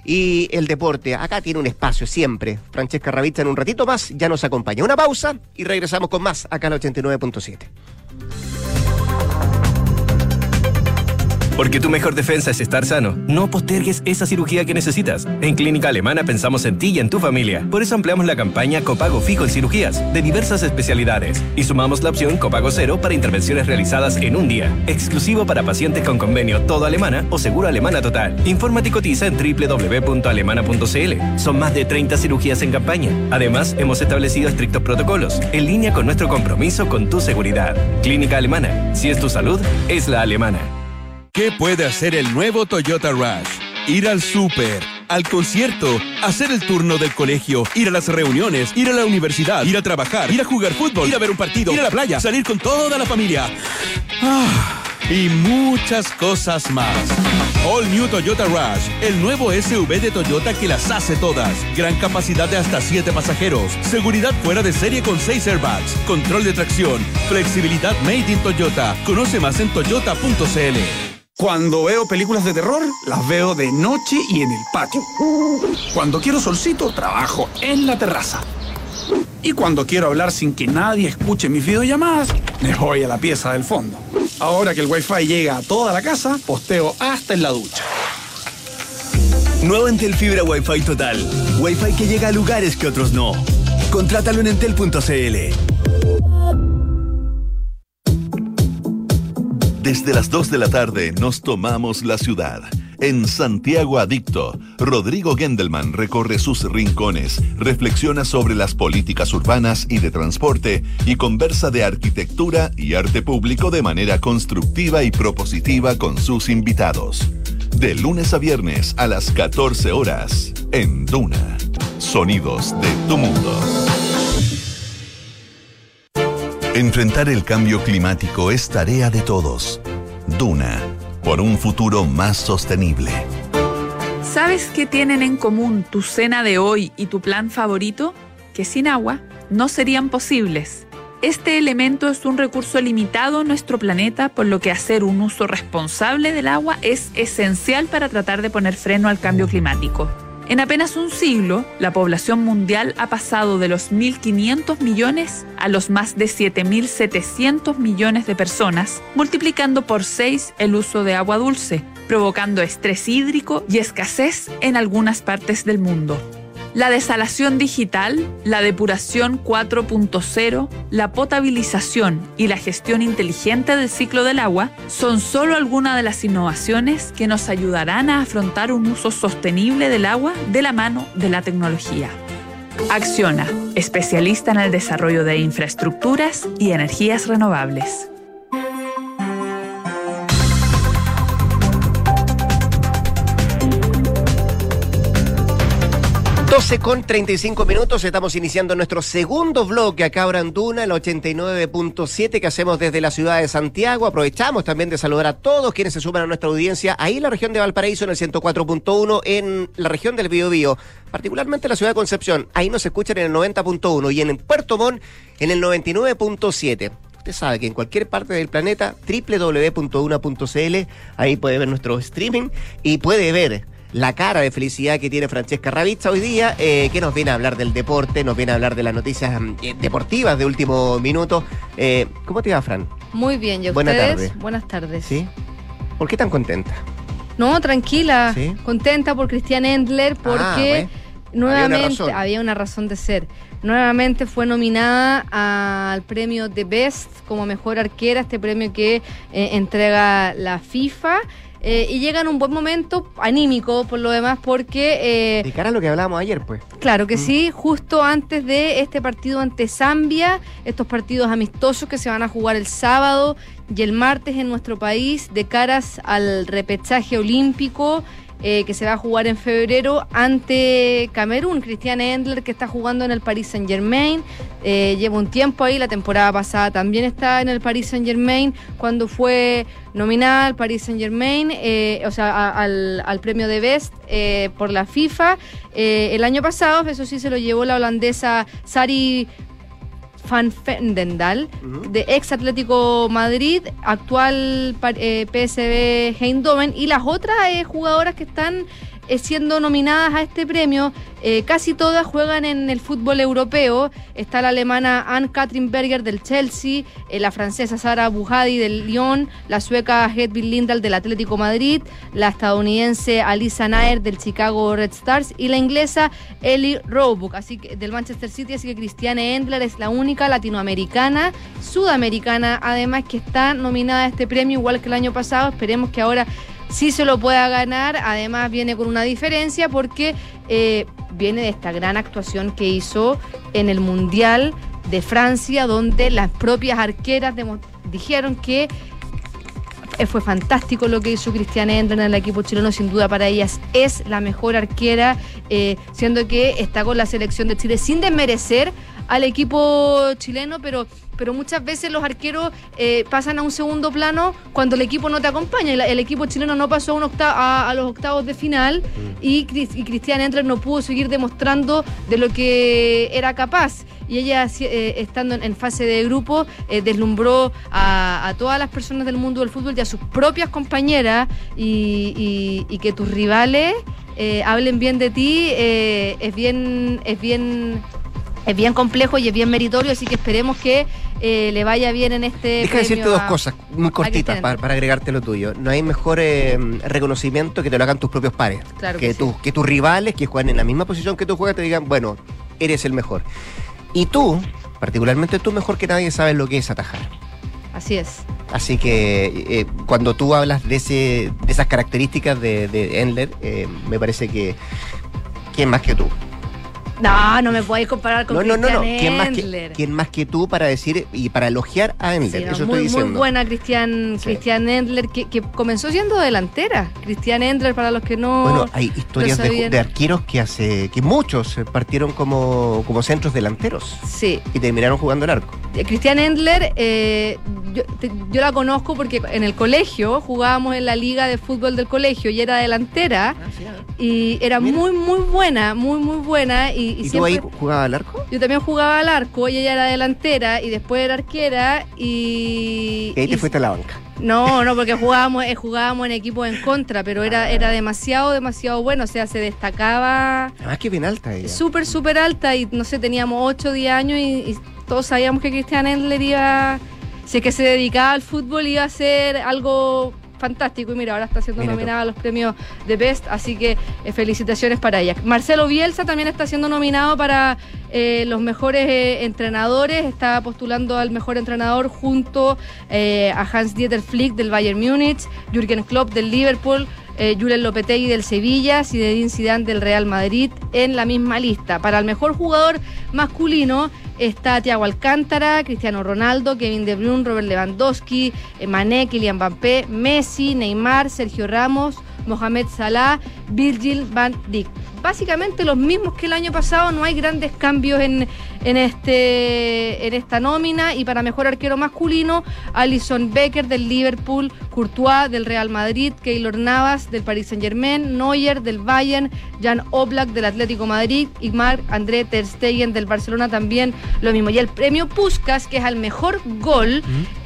Y el deporte, acá tiene un espacio siempre. Francesca Ravizza en un ratito más ya nos acompaña. Una pausa y regresamos con más acá en la 89.7. Porque tu mejor defensa es estar sano. No postergues esa cirugía que necesitas. En Clínica Alemana pensamos en ti y en tu familia. Por eso ampliamos la campaña Copago Fijo en cirugías de diversas especialidades. Y sumamos la opción Copago Cero para intervenciones realizadas en un día. Exclusivo para pacientes con convenio Todo Alemana o Seguro Alemana Total. Infórmate y cotiza en www.alemana.cl. Son más de 30 cirugías en campaña. Además, hemos establecido estrictos protocolos, en línea con nuestro compromiso con tu seguridad. Clínica Alemana. Si es tu salud, es la alemana. ¿Qué puede hacer el nuevo Toyota Rush? Ir al súper, al concierto, hacer el turno del colegio, ir a las reuniones, ir a la universidad, ir a trabajar, ir a jugar fútbol, ir a ver un partido, ir a la playa, salir con toda la familia. Y muchas cosas más. All New Toyota Rush, el nuevo SUV de Toyota que las hace todas. Gran capacidad de hasta 7 pasajeros, seguridad fuera de serie con 6 airbags, control de tracción, flexibilidad made in Toyota. Conoce más en toyota.cl. Cuando veo películas de terror, las veo de noche y en el patio. Cuando quiero solcito, trabajo en la terraza. Y cuando quiero hablar sin que nadie escuche mis videollamadas, me voy a la pieza del fondo. Ahora que el Wi-Fi llega a toda la casa, posteo hasta en la ducha. Nuevo Entel Fibra Wi-Fi Total. Wi-Fi que llega a lugares que otros no. Contrátalo en entel.cl. Desde las 2 de la tarde nos tomamos la ciudad. En Santiago Adicto, Rodrigo Gendelman recorre sus rincones, reflexiona sobre las políticas urbanas y de transporte y conversa de arquitectura y arte público de manera constructiva y propositiva con sus invitados. De lunes a viernes a las 14 horas, en Duna. Sonidos de tu mundo. Enfrentar el cambio climático es tarea de todos. Duna, por un futuro más sostenible. ¿Sabes qué tienen en común tu cena de hoy y tu plan favorito? Que sin agua no serían posibles. Este elemento es un recurso limitado en nuestro planeta, por lo que hacer un uso responsable del agua es esencial para tratar de poner freno al cambio climático. En apenas un siglo, la población mundial ha pasado de los 1.500 millones a los más de 7.700 millones de personas, multiplicando por 6 el uso de agua dulce, provocando estrés hídrico y escasez en algunas partes del mundo. La desalación digital, la depuración 4.0, la potabilización y la gestión inteligente del ciclo del agua son solo algunas de las innovaciones que nos ayudarán a afrontar un uso sostenible del agua de la mano de la tecnología. Acciona, especialista en el desarrollo de infraestructuras y energías renovables. 12:35, estamos iniciando nuestro segundo bloque acá ahora en Duna, el 89.7 que hacemos desde la ciudad de Santiago. Aprovechamos también de saludar a todos quienes se suman a nuestra audiencia ahí en la región de Valparaíso en el 104.1, en la región del Biobío, particularmente en la ciudad de Concepción, ahí nos escuchan en el 90.1 y en Puerto Montt en el 99.7. Usted sabe que en cualquier parte del planeta, www.duna.cl, ahí puede ver nuestro streaming y puede ver la cara de felicidad que tiene Francesca Ravizza hoy día, que nos viene a hablar del deporte, nos viene a hablar de las noticias deportivas de último minuto. ¿Cómo te va, Fran? Muy bien, ¿y a Buenas ustedes? tardes. Buenas tardes. ¿Sí? ¿Por qué tan contenta? No, tranquila, ¿Sí? Contenta por Christiane Endler porque nuevamente había una razón de ser. Nuevamente fue nominada al premio The Best como mejor arquera, este premio que entrega la FIFA. Y llega en un buen momento anímico, por lo demás, porque... de cara a lo que hablábamos ayer, pues. Claro que sí, justo antes de este partido ante Zambia, estos partidos amistosos que se van a jugar el sábado y el martes en nuestro país, de caras al repechaje olímpico, que se va a jugar en febrero ante Camerún. Christiane Endler, que está jugando en el Paris Saint-Germain, lleva un tiempo ahí, la temporada pasada también está en el Paris Saint-Germain, cuando fue nominada al Paris Saint-Germain, al premio de Best por la FIFA. El año pasado, eso sí, se lo llevó la holandesa Sari Van Vendendal, de ex Atlético Madrid, actual PSV Eindhoven, y las otras jugadoras que están siendo nominadas a este premio, casi todas juegan en el fútbol europeo. Está la alemana Anne-Katrin Berger del Chelsea, la francesa Sara Bujadi del Lyon, la sueca Hedvig Lindahl del Atlético Madrid, la estadounidense Alisa Nair del Chicago Red Stars y la inglesa Ellie Roebuck, así que del Manchester City. Así que Christiane Endler es la única latinoamericana, sudamericana además, que está nominada a este premio, igual que el año pasado. Esperemos que ahora sí se lo pueda ganar. Además viene con una diferencia porque viene de esta gran actuación que hizo en el Mundial de Francia, donde las propias arqueras dijeron que fue fantástico lo que hizo Christiane Endler en el equipo chileno. Sin duda para ellas es la mejor arquera, siendo que está con la selección de Chile, sin desmerecer al equipo chileno, pero muchas veces los arqueros pasan a un segundo plano cuando el equipo no te acompaña. El equipo chileno no pasó a los octavos de final y Christiane Endler no pudo seguir demostrando de lo que era capaz. Y ella, estando en fase de grupo, deslumbró a todas las personas del mundo del fútbol y a sus propias compañeras, y que tus rivales hablen bien de ti es bien complejo y es bien meritorio, así que esperemos que le vaya bien en este premio. Deja decirte dos cosas muy cortitas para agregarte lo tuyo. No hay mejor reconocimiento que te lo hagan tus propios pares. Claro que tus rivales que juegan en la misma posición que tú juegas te digan, bueno, eres el mejor. Y tú, particularmente tú, mejor que nadie sabes lo que es atajar. Así es. Así que cuando tú hablas de esas características de Endler, me parece que ¿quién más que tú? No me podéis comparar con Christiane Endler. ¿Quién más que tú para decir y para elogiar a Endler? Sí, eso estoy diciendo. Muy buena Christiane Endler, que comenzó siendo delantera. Christiane Endler, para los que no... Bueno, hay historias de arqueros que muchos partieron como centros delanteros. Sí. Y terminaron jugando el arco. Christiane Endler, yo la conozco porque en el colegio jugábamos en la liga de fútbol del colegio y era delantera. Y era muy buena, muy buena. ¿Y tú ahí jugabas al arco? Yo también jugaba al arco y ella era delantera y después era arquera y ahí te fuiste a la banca. No, porque jugábamos en equipos en contra, pero era demasiado bueno, o sea, se destacaba. Además que bien alta ella. Súper alta, y no sé, teníamos 8 o 10 años y todos sabíamos que Christiane Endler si es que se dedicaba al fútbol, iba a ser algo fantástico, y mira, ahora está siendo nominada a los premios de Best, así que felicitaciones para ella. Marcelo Bielsa también está siendo nominado para los mejores entrenadores, está postulando al mejor entrenador junto a Hans-Dieter Flick del Bayern Múnich, Jürgen Klopp del Liverpool, Julen Lopetegui del Sevilla, Zinedine Zidane del Real Madrid en la misma lista. Para el mejor jugador masculino está Thiago Alcántara, Cristiano Ronaldo, Kevin De Bruyne, Robert Lewandowski, Mané, Kylian Mbappé, Messi, Neymar, Sergio Ramos, Mohamed Salah, Virgil van Dijk. Básicamente los mismos que el año pasado, no hay grandes cambios en esta nómina. Y para mejor arquero masculino, Alisson Becker del Liverpool, Courtois del Real Madrid, Keylor Navas del Paris Saint-Germain, Neuer del Bayern, Jan Oblak del Atlético Madrid y Marc-André ter Stegen del Barcelona, también lo mismo. Y el premio Puskás, que es al mejor gol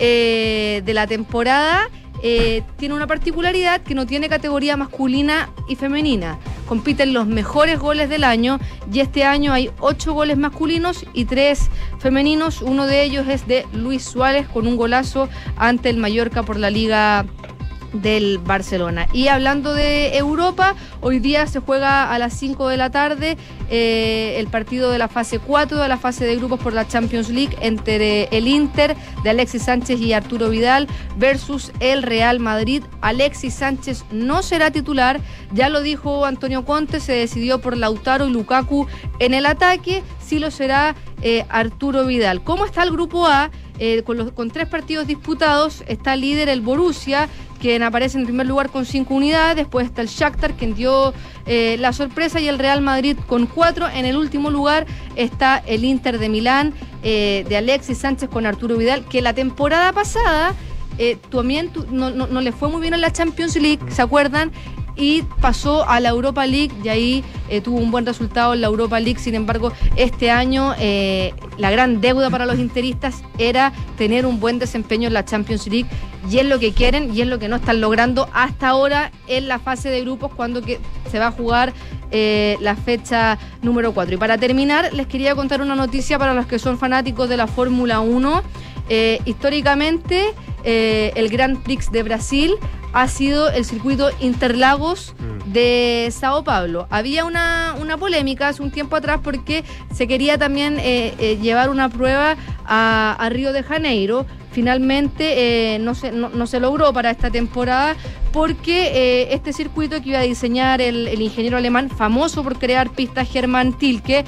de la temporada, tiene una particularidad que no tiene categoría masculina y femenina. Compiten los mejores goles del año y este año hay 8 goles masculinos y 3 femeninos. Uno de ellos es de Luis Suárez con un golazo ante el Mallorca por la Liga del Barcelona. Y hablando de Europa, hoy día se juega a las 5 de la tarde el partido de la fase 4 de la fase de grupos por la Champions League entre el Inter de Alexis Sánchez y Arturo Vidal versus el Real Madrid. Alexis Sánchez no será titular, ya lo dijo Antonio Conte, se decidió por Lautaro y Lukaku en el ataque, sí lo será Arturo Vidal. ¿Cómo está el grupo A? Con 3 partidos disputados, está líder el Borussia, quien aparece en primer lugar con 5 unidades, después está el Shakhtar, quien dio la sorpresa, y el Real Madrid con 4. En el último lugar está el Inter de Milán, de Alexis Sánchez con Arturo Vidal, que la temporada pasada también no le fue muy bien en la Champions League, ¿se acuerdan? Y pasó a la Europa League y ahí tuvo un buen resultado en la Europa League. Sin embargo, este año la gran deuda para los interistas era tener un buen desempeño en la Champions League, y es lo que quieren y es lo que no están logrando hasta ahora en la fase de grupos, cuando se va a jugar la fecha número 4. Y para terminar, les quería contar una noticia para los que son fanáticos de la Fórmula 1. Históricamente, el Grand Prix de Brasil ha sido el circuito Interlagos de Sao Paulo. Había una polémica hace un tiempo atrás porque se quería también llevar una prueba a Río de Janeiro. Finalmente no se logró para esta temporada porque este circuito que iba a diseñar el ingeniero alemán famoso por crear pistas, Hermann Tilke,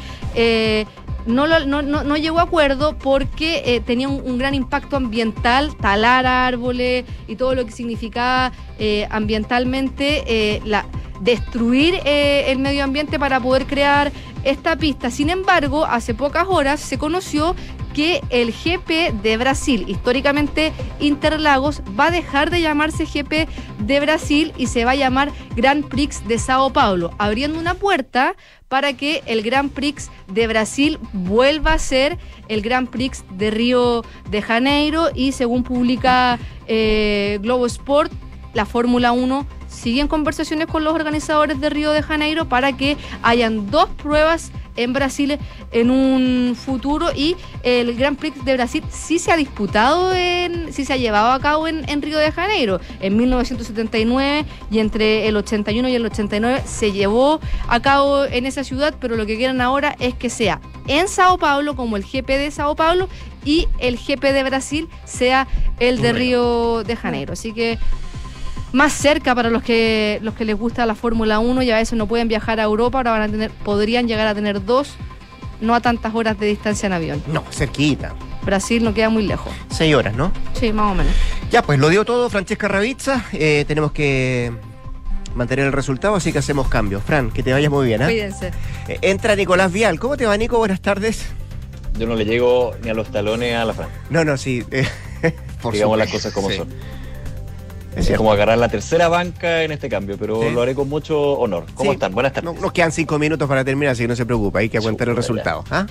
no llegó a acuerdo porque tenía un gran impacto ambiental, talar árboles y todo lo que significaba ambientalmente destruir el medio ambiente para poder crear esta pista. Sin embargo, hace pocas horas se conoció que el GP de Brasil, históricamente Interlagos, va a dejar de llamarse GP de Brasil y se va a llamar Grand Prix de Sao Paulo, abriendo una puerta para que el Grand Prix de Brasil vuelva a ser el Grand Prix de Río de Janeiro. Y según publica Globo Sport, la Fórmula 1 sigue en conversaciones con los organizadores de Río de Janeiro para que hayan 2 pruebas en Brasil en un futuro, y el Grand Prix de Brasil sí se ha disputado, sí se ha llevado a cabo en Río de Janeiro en 1979, y entre el 81 y el 89 se llevó a cabo en esa ciudad, pero lo que quieren ahora es que sea en Sao Paulo como el GP de Sao Paulo y el GP de Brasil sea el de Río de Janeiro. Así que más cerca para los que les gusta la Fórmula 1 y a veces no pueden viajar a Europa, ahora podrían llegar a tener 2, no a tantas horas de distancia en avión. No, cerquita. Brasil no queda muy lejos. 6 horas, ¿no? Sí, más o menos. Ya, pues lo dio todo Francesca Ravizza. Tenemos que mantener el resultado, así que hacemos cambios. Fran, que te vayas muy bien, ¿eh? Cuídense. Entra Nicolás Vial. ¿Cómo te va, Nico? Buenas tardes. Yo no le llego ni a los talones a la Fran. No, sí. Digamos las cosas como son. Es como agarrar la tercera banca en este cambio, pero lo haré con mucho honor. ¿Cómo están? Buenas tardes. Nos quedan 5 minutos para terminar, así que no se preocupe, hay que aguantar el resultado. ¿Ah?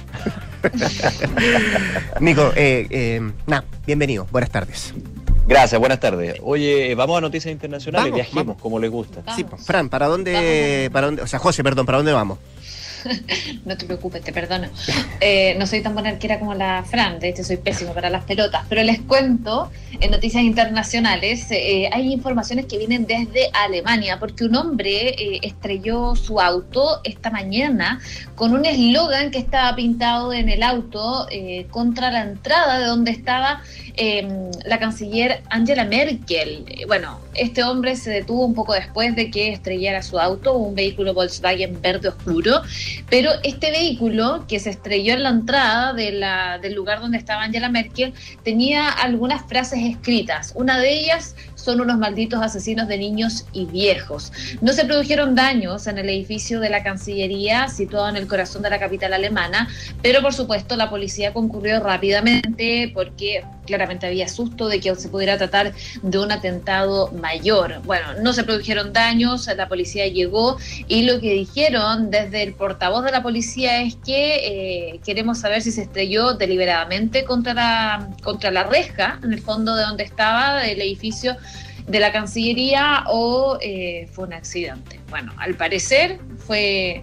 Nico, bienvenido, buenas tardes. Gracias, buenas tardes. Oye, vamos a noticias internacionales, viajemos como les gusta. Sí, Fran, ¿para dónde? O sea, José, perdón, ¿para dónde vamos? No te preocupes, te perdono. No soy tan buena arquera como la Fran, de hecho soy pésimo para las pelotas, pero les cuento, en noticias internacionales hay informaciones que vienen desde Alemania, porque un hombre estrelló su auto esta mañana con un eslogan que estaba pintado en el auto contra la entrada de donde estaba la canciller Angela Merkel. Bueno, este hombre se detuvo un poco después de que estrellara su auto, un vehículo Volkswagen verde oscuro, pero este vehículo que se estrelló en la entrada del lugar donde estaba Angela Merkel tenía algunas frases escritas. Una de ellas: son unos malditos asesinos de niños y viejos. No se produjeron daños en el edificio de la Cancillería, situado en el corazón de la capital alemana, pero por supuesto la policía concurrió rápidamente porque claramente había susto de que se pudiera tratar de un atentado mayor. Bueno, no se produjeron daños, la policía llegó y lo que dijeron desde el portavoz de la policía es que queremos saber si se estrelló deliberadamente contra la reja, en el fondo de donde estaba el edificio de la Cancillería, o fue un accidente. Bueno, al parecer fue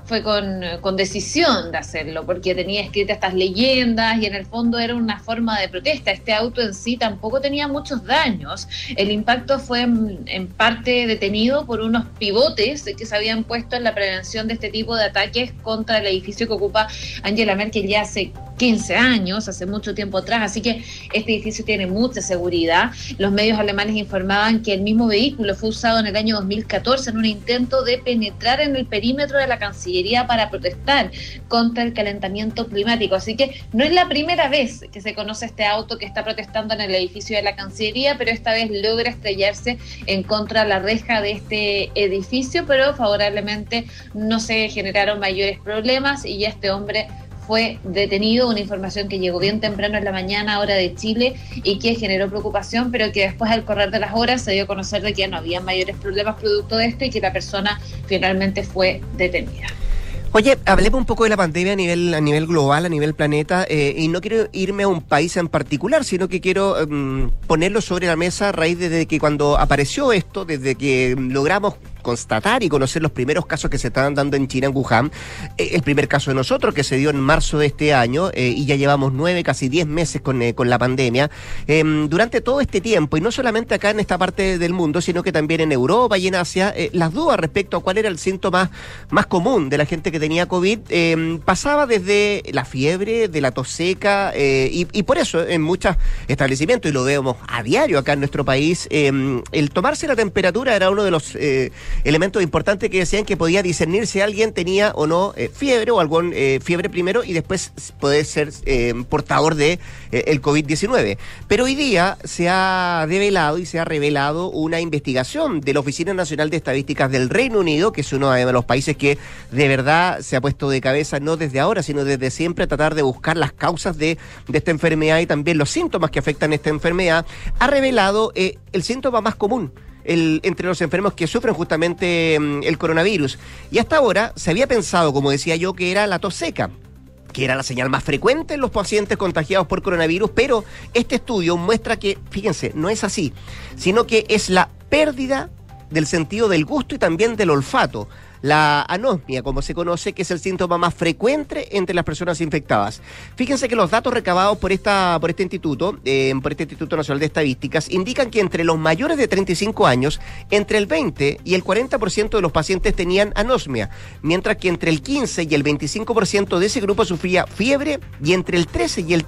con decisión de hacerlo, porque tenía escritas estas leyendas y en el fondo era una forma de protesta. Este auto en sí tampoco tenía muchos daños. El impacto fue en parte detenido por unos pivotes que se habían puesto en la prevención de este tipo de ataques contra el edificio que ocupa Angela Merkel ya hace 15 años, hace mucho tiempo atrás, así que este edificio tiene mucha seguridad. Los medios alemanes informaban que el mismo vehículo fue usado en el año 2014 en un intento de penetrar en el perímetro de la Cancillería para protestar contra el calentamiento climático, así que no es la primera vez que se conoce este auto que está protestando en el edificio de la Cancillería, pero esta vez logra estrellarse en contra de la reja de este edificio, pero favorablemente no se generaron mayores problemas y ya este hombre fue detenido, una información que llegó bien temprano en la mañana, hora de Chile, y que generó preocupación, pero que después, al correr de las horas, se dio a conocer de que ya no había mayores problemas producto de esto y que la persona finalmente fue detenida. Oye, hablemos un poco de la pandemia a nivel global, a nivel planeta, y no quiero irme a un país en particular, sino que quiero ponerlo sobre la mesa a raíz de que cuando apareció esto, desde que logramos constatar y conocer los primeros casos que se estaban dando en China, en Wuhan, el primer caso de nosotros que se dio en marzo de este año, y ya llevamos 9, casi 10 meses con la pandemia. Durante todo este tiempo, y no solamente acá en esta parte del mundo, sino que también en Europa y en Asia, las dudas respecto a cuál era el síntoma más común de la gente que tenía COVID, pasaba desde la fiebre, de la tos seca, y por eso en muchos establecimientos, y lo vemos a diario acá en nuestro país, el tomarse la temperatura era uno de los elementos importantes que decían que podía discernir si alguien tenía o no fiebre, o algún fiebre primero y después puede ser portador de el COVID-19. Pero hoy día se ha develado y se ha revelado una investigación de la Oficina Nacional de Estadísticas del Reino Unido, que es uno de los países que de verdad se ha puesto de cabeza, no desde ahora, sino desde siempre, a tratar de buscar las causas de esta enfermedad y también los síntomas que afectan esta enfermedad. Ha revelado el síntoma más común entre los enfermos que sufren justamente el coronavirus. Y hasta ahora se había pensado, como decía yo, que era la tos seca, que era la señal más frecuente en los pacientes contagiados por coronavirus, pero este estudio muestra que, fíjense, no es así, sino que es la pérdida del sentido del gusto y también del olfato. La anosmia, como se conoce, que es el síntoma más frecuente entre las personas infectadas. Fíjense que los datos recabados por este Instituto Nacional de Estadísticas, indican que entre los mayores de 35 años, entre el 20 y el 40% de los pacientes tenían anosmia, mientras que entre el 15 y el 25% de ese grupo sufría fiebre, y entre el 13 y el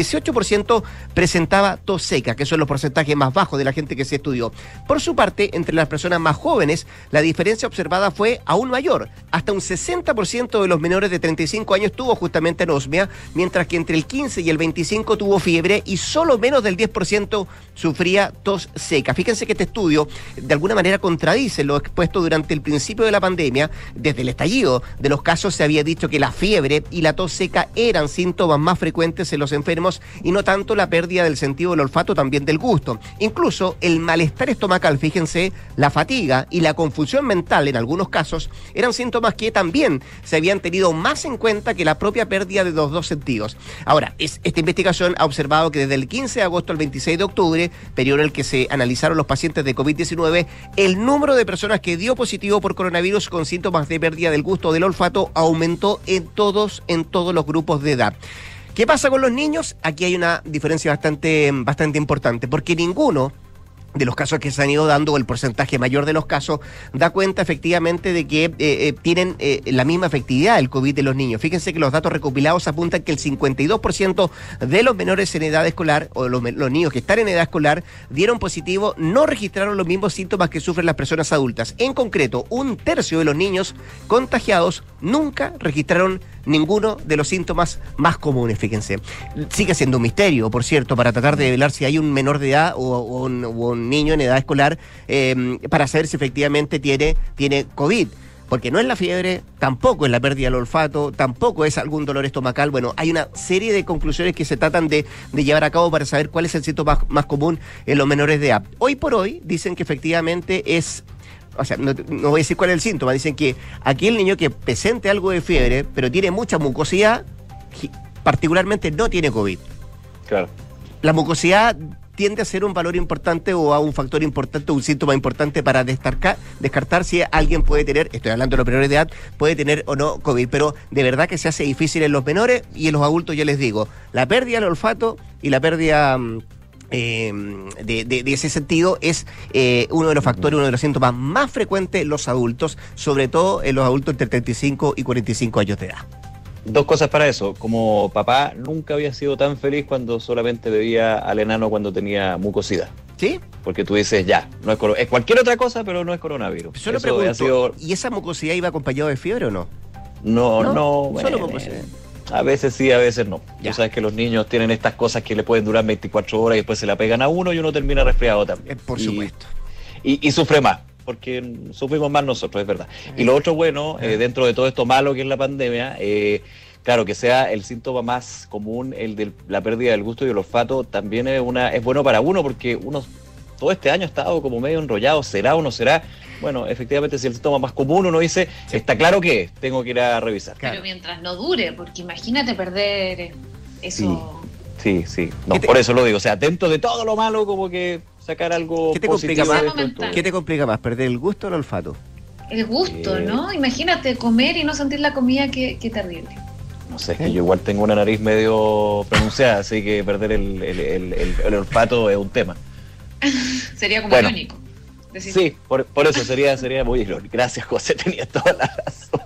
18% presentaba tos seca, que son los porcentajes más bajos de la gente que se estudió. Por su parte, entre las personas más jóvenes, la diferencia observada fue aún mayor. Hasta un 60% de los menores de 35 años tuvo justamente anosmia, mientras que entre el 15 y el 25 tuvo fiebre y solo menos del 10% sufría tos seca. Fíjense que este estudio de alguna manera contradice lo expuesto durante el principio de la pandemia. Desde el estallido de los casos se había dicho que la fiebre y la tos seca eran síntomas más frecuentes en los enfermos y no tanto la pérdida del sentido del olfato, también del gusto. Incluso el malestar estomacal, fíjense, la fatiga y la confusión mental en algunos casos eran síntomas que también se habían tenido más en cuenta que la propia pérdida de los dos sentidos. Ahora, esta investigación ha observado que desde el 15 de agosto al 26 de octubre, periodo en el que se analizaron los pacientes de COVID-19, el número de personas que dio positivo por coronavirus con síntomas de pérdida del gusto o del olfato aumentó en todos los grupos de edad. ¿Qué pasa con los niños? Aquí hay una diferencia bastante importante, porque ninguno los casos que se han ido dando, o el porcentaje mayor de los casos, da cuenta efectivamente de que tienen la misma efectividad el COVID de los niños. Fíjense que los datos recopilados apuntan que el 52% de los menores en edad escolar, o los niños que están en edad escolar, dieron positivo, no registraron los mismos síntomas que sufren las personas adultas. En concreto, 1/3 de los niños contagiados nunca registraron ninguno de los síntomas más comunes, fíjense. Sigue siendo un misterio, por cierto, para tratar de develar si hay un menor de edad o un niño en edad escolar, para saber si efectivamente tiene COVID. Porque no es la fiebre, tampoco es la pérdida del olfato, tampoco es algún dolor estomacal. Bueno, hay una serie de conclusiones que se tratan de llevar a cabo para saber cuál es el síntoma más común en los menores de edad. Hoy por hoy dicen que efectivamente es... O sea, no voy a decir cuál es el síntoma. Dicen que aquel niño que presente algo de fiebre, pero tiene mucha mucosidad, particularmente no tiene COVID. Claro. La mucosidad tiende a ser un valor importante o a un factor importante, un síntoma importante para descartar si alguien puede tener, estoy hablando de los menores de edad, puede tener o no COVID. Pero de verdad que se hace difícil en los menores, y en los adultos ya les digo, la pérdida del olfato y la pérdida... de ese sentido es uno de los factores, uno de los síntomas más frecuentes en los adultos, sobre todo en los adultos entre 35 y 45 años de edad. Dos cosas para eso. Como papá, nunca había sido tan feliz cuando solamente bebía al enano cuando tenía mucosidad. ¿Sí? Porque tú dices, ya, no es cualquier otra cosa, pero no es coronavirus. Solo pregunto, ¿y esa mucosidad iba acompañado de fiebre o no? No, solo mucosidad. A veces sí, a veces no. Ya. Tú sabes que los niños tienen estas cosas que le pueden durar 24 horas y después se la pegan a uno y uno termina resfriado también. Por supuesto. Y sufre más, porque sufrimos más nosotros, es verdad. Y lo otro bueno, dentro de todo esto malo que es la pandemia, claro, que sea el síntoma más común, el de la pérdida del gusto y el olfato, también es bueno para uno, porque uno todo este año ha estado como medio enrollado, ¿será o no será? Bueno, efectivamente, si el síntoma más común, uno dice, está claro que es, tengo que ir a revisar. Pero mientras no dure, porque imagínate perder eso. Sí. No, por eso lo digo. O sea, dentro de todo lo malo, como que sacar algo positivo. ¿Qué te complica más, perder el gusto o el olfato? El gusto, ¿no? Imagínate comer y no sentir la comida, qué terrible. No sé, es que yo igual tengo una nariz medio pronunciada, así que perder el olfato es un tema. Sería como irónico. Sí, por eso sería muy irónico. Gracias, José, tenías toda la razón.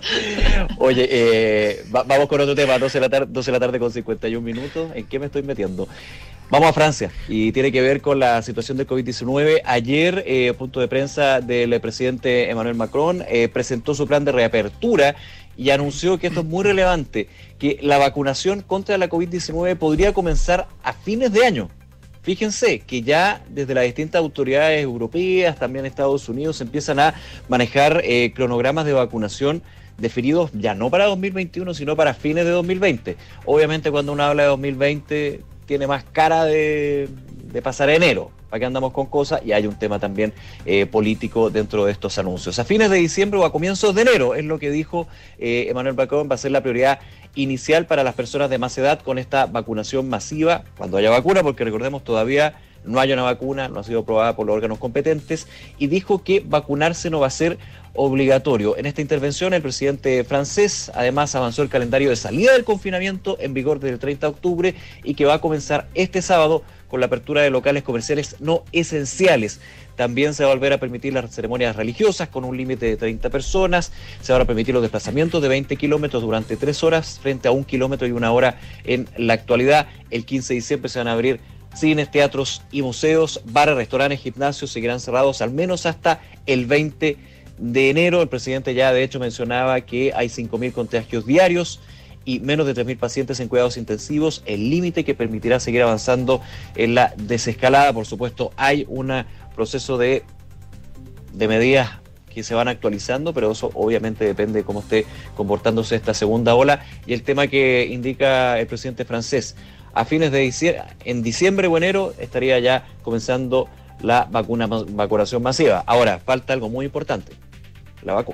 Oye, vamos con otro tema, 12 de la tarde con 51 minutos. ¿En qué me estoy metiendo? Vamos a Francia, y tiene que ver con la situación del COVID-19. Ayer, punto de prensa del presidente Emmanuel Macron, presentó su plan de reapertura y anunció que esto es muy relevante, que la vacunación contra la COVID-19 podría comenzar a fines de año. Fíjense que ya desde las distintas autoridades europeas, también Estados Unidos, se empiezan a manejar cronogramas de vacunación definidos ya no para 2021, sino para fines de 2020. Obviamente cuando uno habla de 2020 tiene más cara de pasar a enero, para que andamos con cosas, y hay un tema también político dentro de estos anuncios. A fines de diciembre o a comienzos de enero, es lo que dijo Emmanuel Macron, va a ser la prioridad inicial para las personas de más edad con esta vacunación masiva, cuando haya vacuna, porque recordemos todavía no hay una vacuna, no ha sido aprobada por los órganos competentes, y dijo que vacunarse no va a ser obligatorio. En esta intervención el presidente francés además avanzó el calendario de salida del confinamiento en vigor desde el 30 de octubre y que va a comenzar este sábado con la apertura de locales comerciales no esenciales. También se va a volver a permitir las ceremonias religiosas con un límite de 30 personas. Se van a permitir los desplazamientos de 20 kilómetros durante 3 horas frente a 1 kilómetro y 1 hora en la actualidad. El 15 de diciembre se van a abrir cines, teatros y museos, bares, restaurantes, gimnasios seguirán cerrados al menos hasta el 20 de enero. El presidente ya de hecho mencionaba que hay 5.000 contagios diarios y menos de 3.000 pacientes en cuidados intensivos, el límite que permitirá seguir avanzando en la desescalada. Por supuesto, hay un proceso de medidas que se van actualizando, pero eso obviamente depende de cómo esté comportándose esta segunda ola. Y el tema que indica el presidente francés, a fines de diciembre o enero estaría ya comenzando la vacunación masiva. Ahora, falta algo muy importante, la vacuna.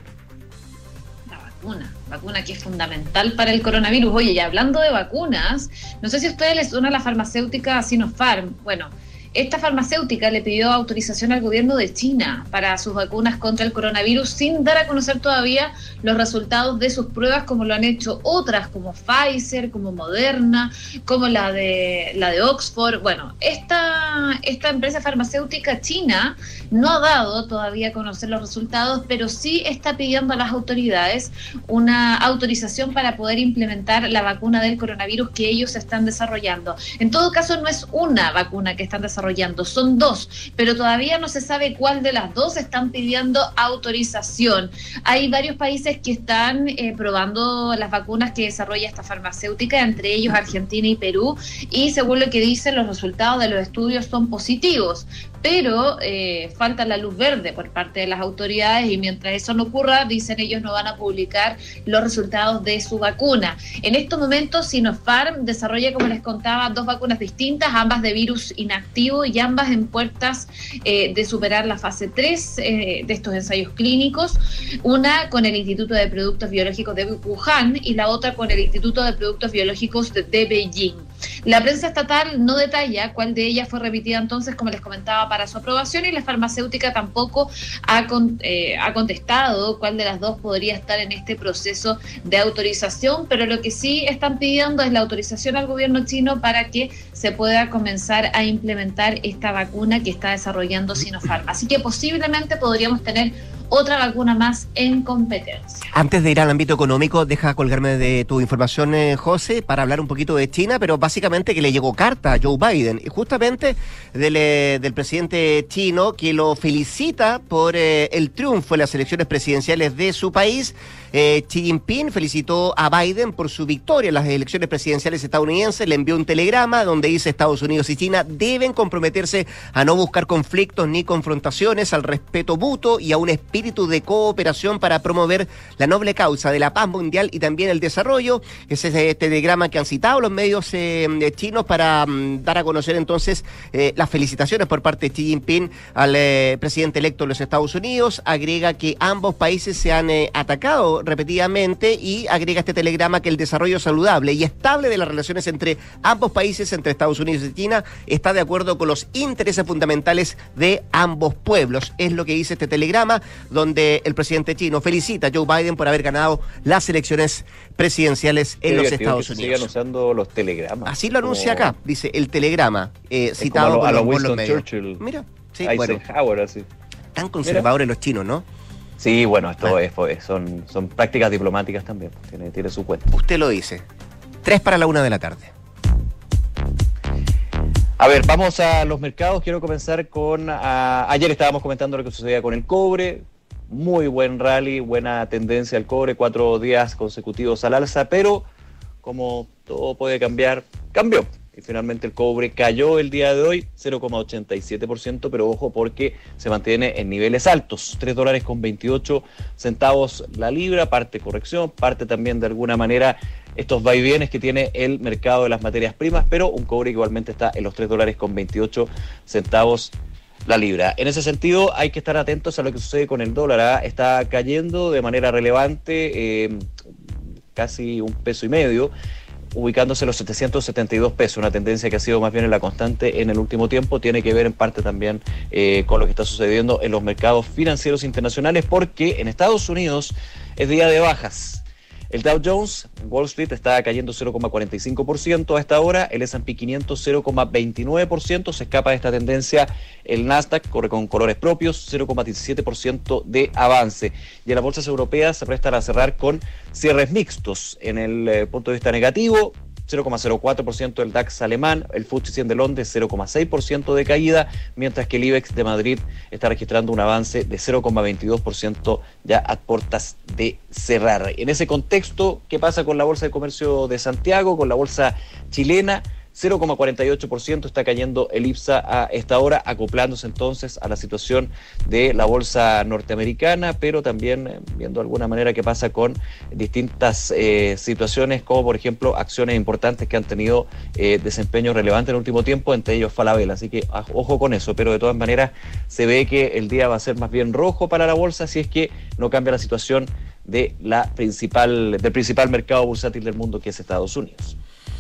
Vacuna que es fundamental para el coronavirus. Oye, y hablando de vacunas, no sé si a ustedes les suena la farmacéutica Sinopharm. Bueno, esta farmacéutica le pidió autorización al gobierno de China para sus vacunas contra el coronavirus sin dar a conocer todavía los resultados de sus pruebas, como lo han hecho otras como Pfizer, como Moderna, como la de Oxford. Bueno, esta empresa farmacéutica china no ha dado todavía a conocer los resultados, pero sí está pidiendo a las autoridades una autorización para poder implementar la vacuna del coronavirus que ellos están desarrollando. En todo caso, no es una vacuna que están desarrollando, son dos, pero todavía no se sabe cuál de las dos están pidiendo autorización. Hay varios países que están probando las vacunas que desarrolla esta farmacéutica, entre ellos Argentina y Perú, y según lo que dicen, los resultados de los estudios son positivos, pero falta la luz verde por parte de las autoridades, y mientras eso no ocurra, dicen ellos, no van a publicar los resultados de su vacuna. En estos momentos, Sinopharm desarrolla, como les contaba, dos vacunas distintas, ambas de virus inactivo y ambas en puertas de superar la fase 3 de estos ensayos clínicos, una con el Instituto de Productos Biológicos de Wuhan y la otra con el Instituto de Productos Biológicos de Beijing. La prensa estatal no detalla cuál de ellas fue remitida entonces, como les comentaba, para su aprobación, y la farmacéutica tampoco ha contestado cuál de las dos podría estar en este proceso de autorización, pero lo que sí están pidiendo es la autorización al gobierno chino para que se pueda comenzar a implementar esta vacuna que está desarrollando Sinopharm. Así que posiblemente podríamos tener otra vacuna más en competencia. Antes de ir al ámbito económico, deja colgarme de tu información, José, para hablar un poquito de China, pero básicamente que le llegó carta a Joe Biden, justamente del presidente chino, que lo felicita por el triunfo en las elecciones presidenciales de su país. Xi Jinping felicitó a Biden por su victoria en las elecciones presidenciales estadounidenses, le envió un telegrama donde dice: Estados Unidos y China deben comprometerse a no buscar conflictos ni confrontaciones, al respeto mutuo y a un espíritu de cooperación para promover la noble causa de la paz mundial y también el desarrollo. Ese es el telegrama que han citado los medios chinos para dar a conocer entonces las felicitaciones por parte de Xi Jinping al presidente electo de los Estados Unidos. Agrega que ambos países se han atacado repetidamente y agrega este telegrama que el desarrollo saludable y estable de las relaciones entre ambos países, entre Estados Unidos y China, está de acuerdo con los intereses fundamentales de ambos pueblos. Es lo que dice este telegrama, donde el presidente chino felicita a Joe Biden por haber ganado las elecciones presidenciales en los Estados Unidos. Sigan usando los telegramas. Así lo anuncia acá, dice el telegrama, citado por los Winston medios. Churchill. Mira, sí, Eisenhower, así. Tan conservadores los chinos, ¿no? Sí, bueno, esto son prácticas diplomáticas también, tiene su cuenta. Usted lo dice. 3:01 de la tarde. A ver, vamos a los mercados. Quiero comenzar con... ayer estábamos comentando lo que sucedía con el cobre. Muy buen rally, buena tendencia al cobre, 4 días consecutivos al alza, pero como todo puede cambiar, cambió. Y finalmente el cobre cayó el día de hoy, 0,87%, pero ojo porque se mantiene en niveles altos, $3.28 la libra, parte corrección, parte también de alguna manera estos vaivienes que tiene el mercado de las materias primas, pero un cobre que igualmente está en los $3.28 la libra. En ese sentido hay que estar atentos a lo que sucede con el dólar, está cayendo de manera relevante, casi $1.50, ubicándose en los 772 pesos, una tendencia que ha sido más bien en la constante en el último tiempo. Tiene que ver en parte también con lo que está sucediendo en los mercados financieros internacionales, porque en Estados Unidos es día de bajas. El Dow Jones en Wall Street está cayendo 0,45% a esta hora, el S&P 500 0,29%, se escapa de esta tendencia el Nasdaq, corre con colores propios, 0,17% de avance. Y en las bolsas europeas se prestan a cerrar con cierres mixtos. En el punto de vista negativo, 0,04% el DAX alemán, el FTSE 100 de Londres 0,6% de caída, mientras que el IBEX de Madrid está registrando un avance de 0,22% ya a puertas de cerrar. En ese contexto, ¿qué pasa con la Bolsa de Comercio de Santiago, con la bolsa chilena? 0,48% está cayendo el IPSA a esta hora, acoplándose entonces a la situación de la bolsa norteamericana, pero también viendo de alguna manera qué pasa con distintas situaciones, como por ejemplo acciones importantes que han tenido desempeño relevante en el último tiempo, entre ellos Falabella, así que ojo con eso, pero de todas maneras se ve que el día va a ser más bien rojo para la bolsa si es que no cambia la situación de del principal mercado bursátil del mundo, que es Estados Unidos.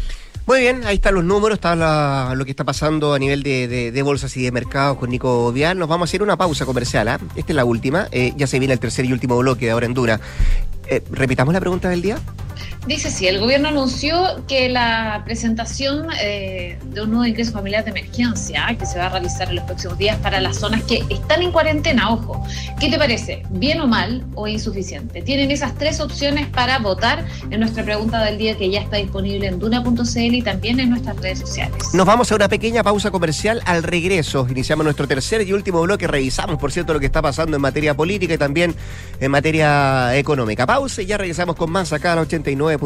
Muy bien, ahí están los números, está lo que está pasando a nivel de bolsas y de mercados con Nico Vial. Nos vamos a hacer una pausa comercial, ¿eh? Esta es la última, ya se viene el tercer y último bloque de Ahora en Duna. ¿Repitamos la pregunta del día? Dice sí, el gobierno anunció que la presentación de un nuevo ingreso familiar de emergencia que se va a realizar en los próximos días para las zonas que están en cuarentena, ojo, ¿qué te parece? ¿Bien o mal o insuficiente? Tienen esas tres opciones para votar en nuestra pregunta del día, que ya está disponible en duna.cl y también en nuestras redes sociales. Nos vamos a una pequeña pausa comercial. Al regreso iniciamos nuestro tercer y último bloque. Revisamos, por cierto, lo que está pasando en materia política y también en materia económica. Pausa y ya regresamos con más acá a la 89.7.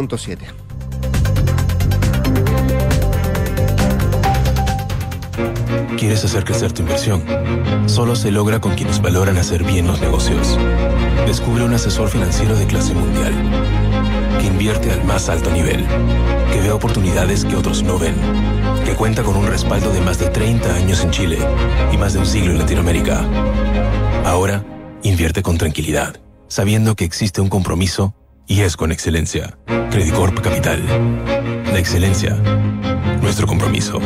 ¿Quieres hacer crecer tu inversión? Solo se logra con quienes valoran hacer bien los negocios. Descubre un asesor financiero de clase mundial, que invierte al más alto nivel, que ve oportunidades que otros no ven, que cuenta con un respaldo de más de 30 años en Chile y más de un siglo en Latinoamérica. Ahora, invierte con tranquilidad, sabiendo que existe un compromiso y es con excelencia. Credicorp Capital. La excelencia. Nuestro compromiso.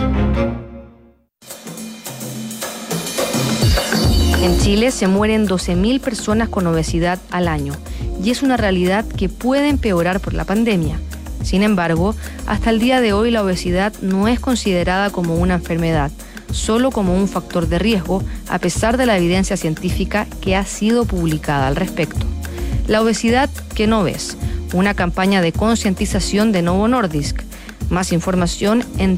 En Chile se mueren 12.000 personas con obesidad al año y es una realidad que puede empeorar por la pandemia. Sin embargo, hasta el día de hoy la obesidad no es considerada como una enfermedad, solo como un factor de riesgo, a pesar de la evidencia científica que ha sido publicada al respecto. La obesidad que no ves, una campaña de concientización de Novo Nordisk. Más información en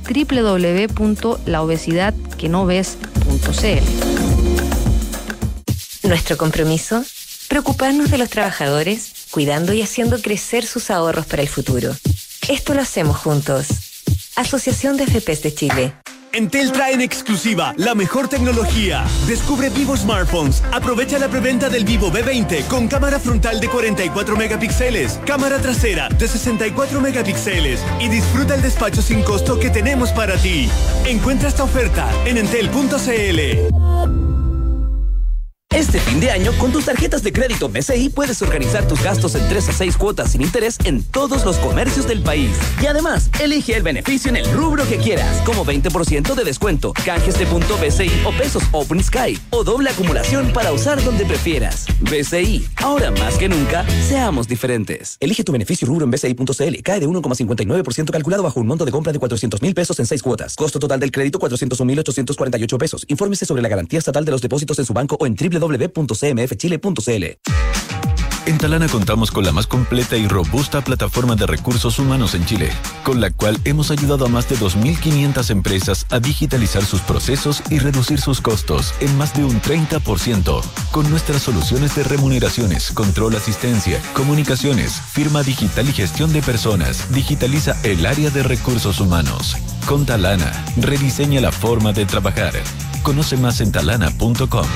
www.laobesidadquenoves.cl. Nuestro compromiso, preocuparnos de los trabajadores, cuidando y haciendo crecer sus ahorros para el futuro. Esto lo hacemos juntos. Asociación de AFPs de Chile. Entel trae en exclusiva la mejor tecnología. Descubre Vivo Smartphones. Aprovecha la preventa del Vivo B20 con cámara frontal de 44 megapíxeles, cámara trasera de 64 megapíxeles y disfruta el despacho sin costo que tenemos para ti. Encuentra esta oferta en entel.cl. Este fin de año, con tus tarjetas de crédito BCI puedes organizar tus gastos en 3 a 6 cuotas sin interés en todos los comercios del país. Y además, elige el beneficio en el rubro que quieras, como 20% de descuento, canjes de punto BCI o pesos Open Sky, o doble acumulación para usar donde prefieras. BCI, ahora más que nunca, seamos diferentes. Elige tu beneficio rubro en bci.cl. Cae de 1,59% calculado bajo un monto de compra de 400.000 pesos en 6 cuotas. Costo total del crédito 401.848 pesos. Infórmese sobre la garantía estatal de los depósitos en su banco o en www.cmfchile.cl. En Talana contamos con la más completa y robusta plataforma de recursos humanos en Chile, con la cual hemos ayudado a más de 2.500 empresas a digitalizar sus procesos y reducir sus costos en más de un 30%. Con nuestras soluciones de remuneraciones, control, asistencia, comunicaciones, firma digital y gestión de personas, digitaliza el área de recursos humanos. Con Talana, rediseña la forma de trabajar. Conoce más en talana.com.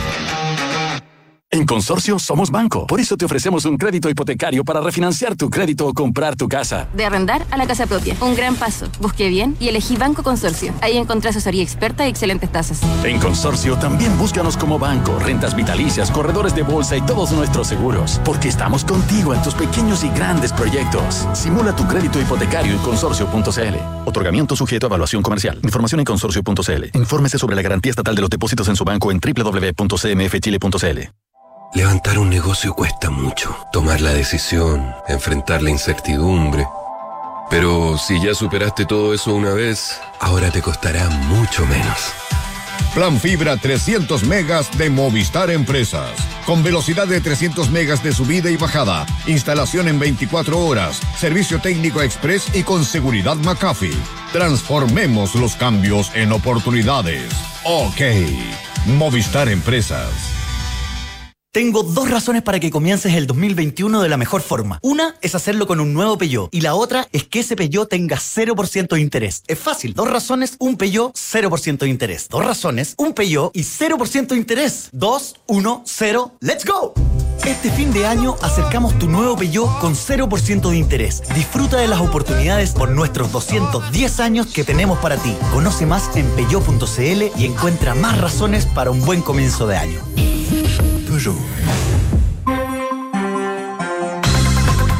En Consorcio somos banco, por eso te ofrecemos un crédito hipotecario para refinanciar tu crédito o comprar tu casa. De arrendar a la casa propia, un gran paso. Busqué bien y elegí Banco Consorcio. Ahí encontré asesoría experta y excelentes tasas. En Consorcio también búscanos como banco, rentas vitalicias, corredores de bolsa y todos nuestros seguros, porque estamos contigo en tus pequeños y grandes proyectos. Simula tu crédito hipotecario en consorcio.cl. Otorgamiento sujeto a evaluación comercial. Información en consorcio.cl. Infórmese sobre la garantía estatal de los depósitos en su banco en www.cmfchile.cl. Levantar un negocio cuesta mucho. Tomar la decisión, enfrentar la incertidumbre. Pero si ya superaste todo eso una vez, ahora te costará mucho menos. Plan Fibra 300 megas de Movistar Empresas. Con velocidad de 300 megas de subida y bajada. Instalación en 24 horas. Servicio técnico express y con seguridad McAfee. Transformemos los cambios en oportunidades. OK. Movistar Empresas. Tengo 2 razones para que comiences el 2021 de la mejor forma. Una es hacerlo con un nuevo Peugeot y la otra es que ese Peugeot tenga 0% de interés. Es fácil. 2 razones, un Peugeot, 0% de interés. 2 razones, un Peugeot y 0% de interés. 2, 1, 0, ¡let's go! Este fin de año acercamos tu nuevo Peugeot con 0% de interés. Disfruta de las oportunidades por nuestros 210 años que tenemos para ti. Conoce más en peugeot.cl y encuentra más razones para un buen comienzo de año.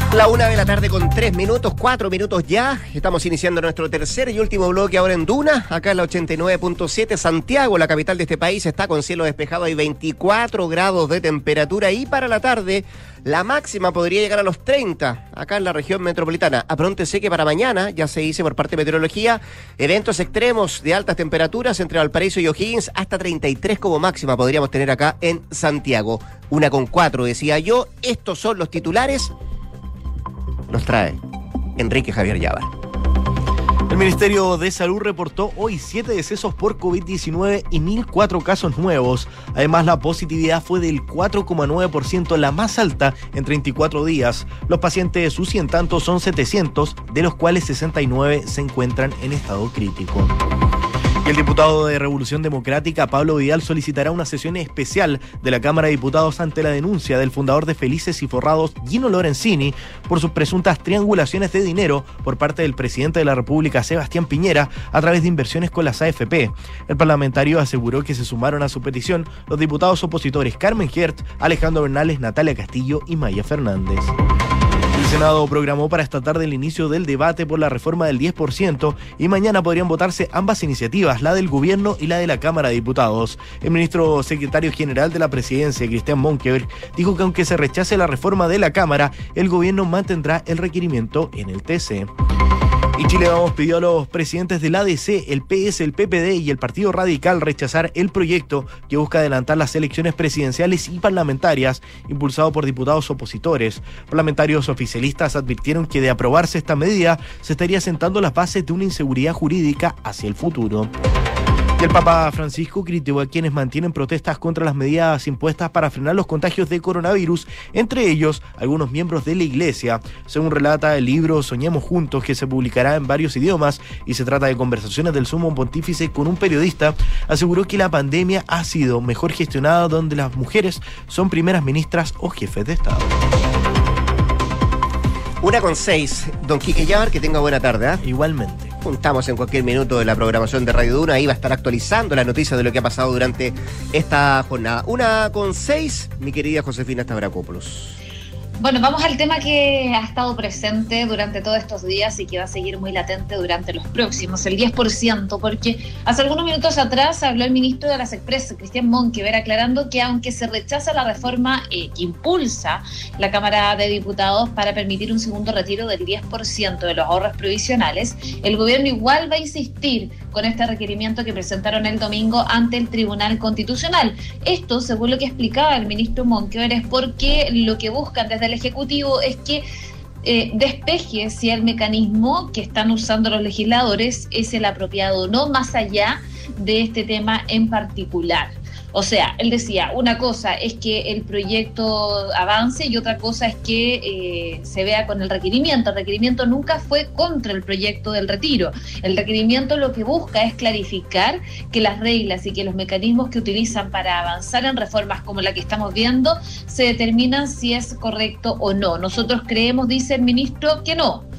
La 1:00 con 3 minutos, 4 minutos ya. Estamos iniciando nuestro tercer y último bloque ahora en Duna, acá en la 89.7. Santiago, la capital de este país, está con cielo despejado. Hay 24 grados de temperatura y para la tarde la máxima podría llegar a los 30 acá en la región metropolitana. Apróntese que para mañana, ya se dice por parte de meteorología, eventos extremos de altas temperaturas entre Valparaíso y O'Higgins, hasta 33 como máxima podríamos tener acá en Santiago. 1:04 decía yo. Estos son los titulares. Los trae Enrique Javier Llávar. El Ministerio de Salud reportó hoy 7 decesos por COVID-19 y 1.004 casos nuevos. Además, la positividad fue del 4,9%, la más alta en 34 días. Los pacientes UCI, en tanto, son 700, de los cuales 69 se encuentran en estado crítico. El diputado de Revolución Democrática, Pablo Vidal, solicitará una sesión especial de la Cámara de Diputados ante la denuncia del fundador de Felices y Forrados, Gino Lorenzini, por sus presuntas triangulaciones de dinero por parte del presidente de la República, Sebastián Piñera, a través de inversiones con las AFP. El parlamentario aseguró que se sumaron a su petición los diputados opositores Carmen Gert, Alejandro Bernales, Natalia Castillo y Maya Fernández. El Senado programó para esta tarde el inicio del debate por la reforma del 10% y mañana podrían votarse ambas iniciativas, la del gobierno y la de la Cámara de Diputados. El ministro secretario general de la Presidencia, Cristian Monkeberg, dijo que aunque se rechace la reforma de la Cámara, el gobierno mantendrá el requerimiento en el TC. Y Chile Vamos pidió a los presidentes del ADC, el PS, el PPD y el Partido Radical rechazar el proyecto que busca adelantar las elecciones presidenciales y parlamentarias impulsado por diputados opositores. Parlamentarios oficialistas advirtieron que de aprobarse esta medida se estaría sentando las bases de una inseguridad jurídica hacia el futuro. Y el Papa Francisco criticó a quienes mantienen protestas contra las medidas impuestas para frenar los contagios de coronavirus, entre ellos algunos miembros de la Iglesia. Según relata el libro Soñemos Juntos, que se publicará en varios idiomas y se trata de conversaciones del Sumo Pontífice con un periodista, aseguró que la pandemia ha sido mejor gestionada donde las mujeres son primeras ministras o jefes de Estado. 1:06. Don Quique Llávar, que tenga buena tarde, ¿eh? Igualmente. Juntamos en cualquier minuto de la programación de Radio Duna. Ahí va a estar actualizando las noticias de lo que ha pasado durante esta jornada. 1:06, mi querida Josefina Stavrakopoulos. Bueno, vamos al tema que ha estado presente durante todos estos días y que va a seguir muy latente durante los próximos, el 10%, porque hace algunos minutos atrás habló el ministro de las Express, Cristian Monkeberg, aclarando que aunque se rechaza la reforma que impulsa la Cámara de Diputados para permitir un segundo retiro del 10% de los ahorros provisionales, el gobierno igual va a insistir con este requerimiento que presentaron el domingo ante el Tribunal Constitucional. Esto, según lo que explicaba el ministro Monkeberg, es porque lo que buscan desde el Ejecutivo es que despeje si el mecanismo que están usando los legisladores es el apropiado o no, más allá de este tema en particular. O sea, él decía, una cosa es que el proyecto avance y otra cosa es que se vea con el requerimiento. El requerimiento nunca fue contra el proyecto del retiro. El requerimiento lo que busca es clarificar que las reglas y que los mecanismos que utilizan para avanzar en reformas como la que estamos viendo se determinan si es correcto o no. Nosotros creemos, dice el ministro, que no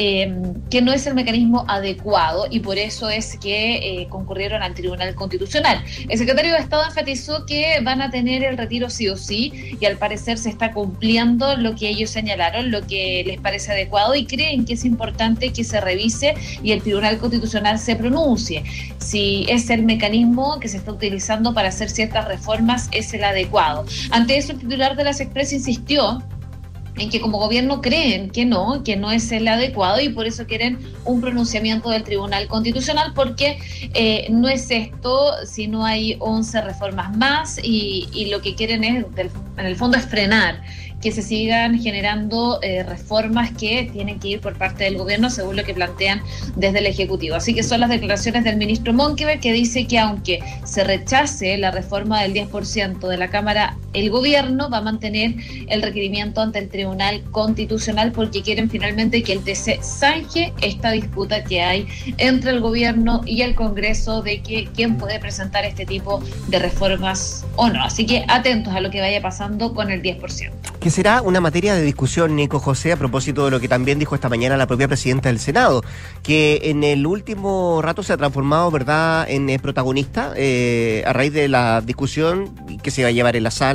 es el mecanismo adecuado y por eso es que concurrieron al Tribunal Constitucional. El secretario de Estado enfatizó que van a tener el retiro sí o sí y al parecer se está cumpliendo lo que ellos señalaron, lo que les parece adecuado y creen que es importante que se revise y el Tribunal Constitucional se pronuncie. Si es el mecanismo que se está utilizando para hacer ciertas reformas, es el adecuado. Ante eso, el titular de las Express insistió en que como gobierno creen que no es el adecuado y por eso quieren un pronunciamiento del Tribunal Constitucional porque no es esto si no hay 11 reformas más y lo que quieren es, en el fondo, es frenar que se sigan generando reformas que tienen que ir por parte del gobierno según lo que plantean desde el Ejecutivo. Así que son las declaraciones del ministro Monkeberg, que dice que aunque se rechace la reforma del 10% de la Cámara, el gobierno va a mantener el requerimiento ante el Tribunal Constitucional porque quieren finalmente que el TC zanje esta disputa que hay entre el gobierno y el Congreso de que quién puede presentar este tipo de reformas o no. Así que atentos a lo que vaya pasando con el 10%. Que será una materia de discusión, Nico José, a propósito de lo que también dijo esta mañana la propia presidenta del Senado, que en el último rato se ha transformado, ¿verdad?, en protagonista a raíz de la discusión que se va a llevar en la sala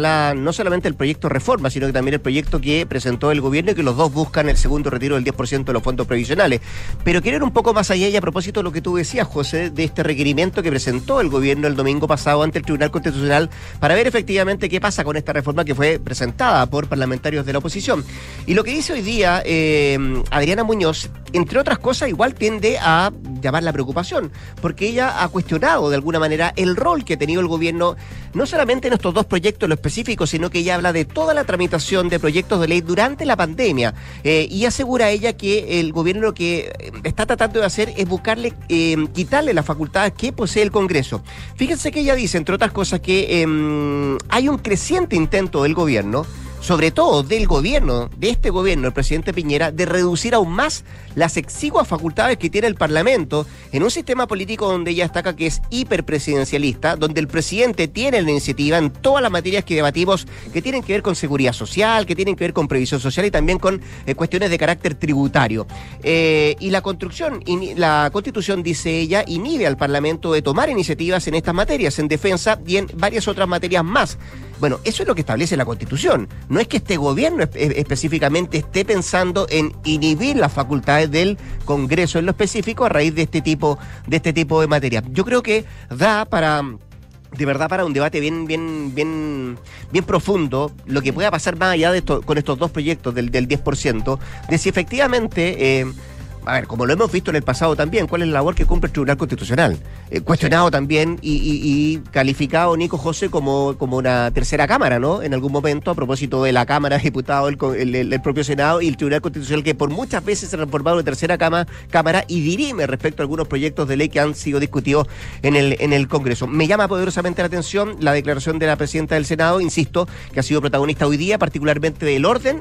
habla no solamente del proyecto reforma, sino que también el proyecto que presentó el gobierno y que los dos buscan el segundo retiro del 10% de los fondos previsionales. Pero quiero ir un poco más allá y a propósito de lo que tú decías, José, de este requerimiento que presentó el gobierno el domingo pasado ante el Tribunal Constitucional para ver efectivamente qué pasa con esta reforma que fue presentada por parlamentarios de la oposición. Y lo que dice hoy día Adriana Muñoz, entre otras cosas, igual tiende a llamar la preocupación, porque ella ha cuestionado de alguna manera el rol que ha tenido el gobierno, no solamente en estos dos proyectos en lo específico, sino que ella habla de toda la tramitación de proyectos de ley durante la pandemia, y asegura ella que el gobierno lo que está tratando de hacer es buscarle, quitarle las facultades que posee el Congreso. Fíjense que ella dice, entre otras cosas, que hay un creciente intento del gobierno, sobre todo del gobierno, de este gobierno, el presidente Piñera, de reducir aún más las exiguas facultades que tiene el Parlamento en un sistema político donde ella destaca que es hiperpresidencialista, donde el presidente tiene la iniciativa en todas las materias que debatimos, que tienen que ver con seguridad social, que tienen que ver con previsión social y también con cuestiones de carácter tributario. Y la Constitución, dice ella, inhibe al Parlamento de tomar iniciativas en estas materias, en defensa y en varias otras materias más. Bueno, eso es lo que establece la Constitución. No es que este gobierno específicamente esté pensando en inhibir las facultades del Congreso en lo específico a raíz de este tipo de materias. Yo creo que da para un debate bien profundo lo que pueda pasar más allá de esto, con estos dos proyectos del 10%, de si efectivamente... a ver, como lo hemos visto en el pasado también, ¿cuál es la labor que cumple el Tribunal Constitucional? Cuestionado también y calificado, Nico José, como una tercera cámara, ¿no? En algún momento, a propósito de la Cámara de Diputados, el propio Senado y el Tribunal Constitucional, que por muchas veces se ha transformado en tercera cámara y dirime respecto a algunos proyectos de ley que han sido discutidos en el Congreso. Me llama poderosamente la atención la declaración de la presidenta del Senado, insisto, que ha sido protagonista hoy día, particularmente del orden,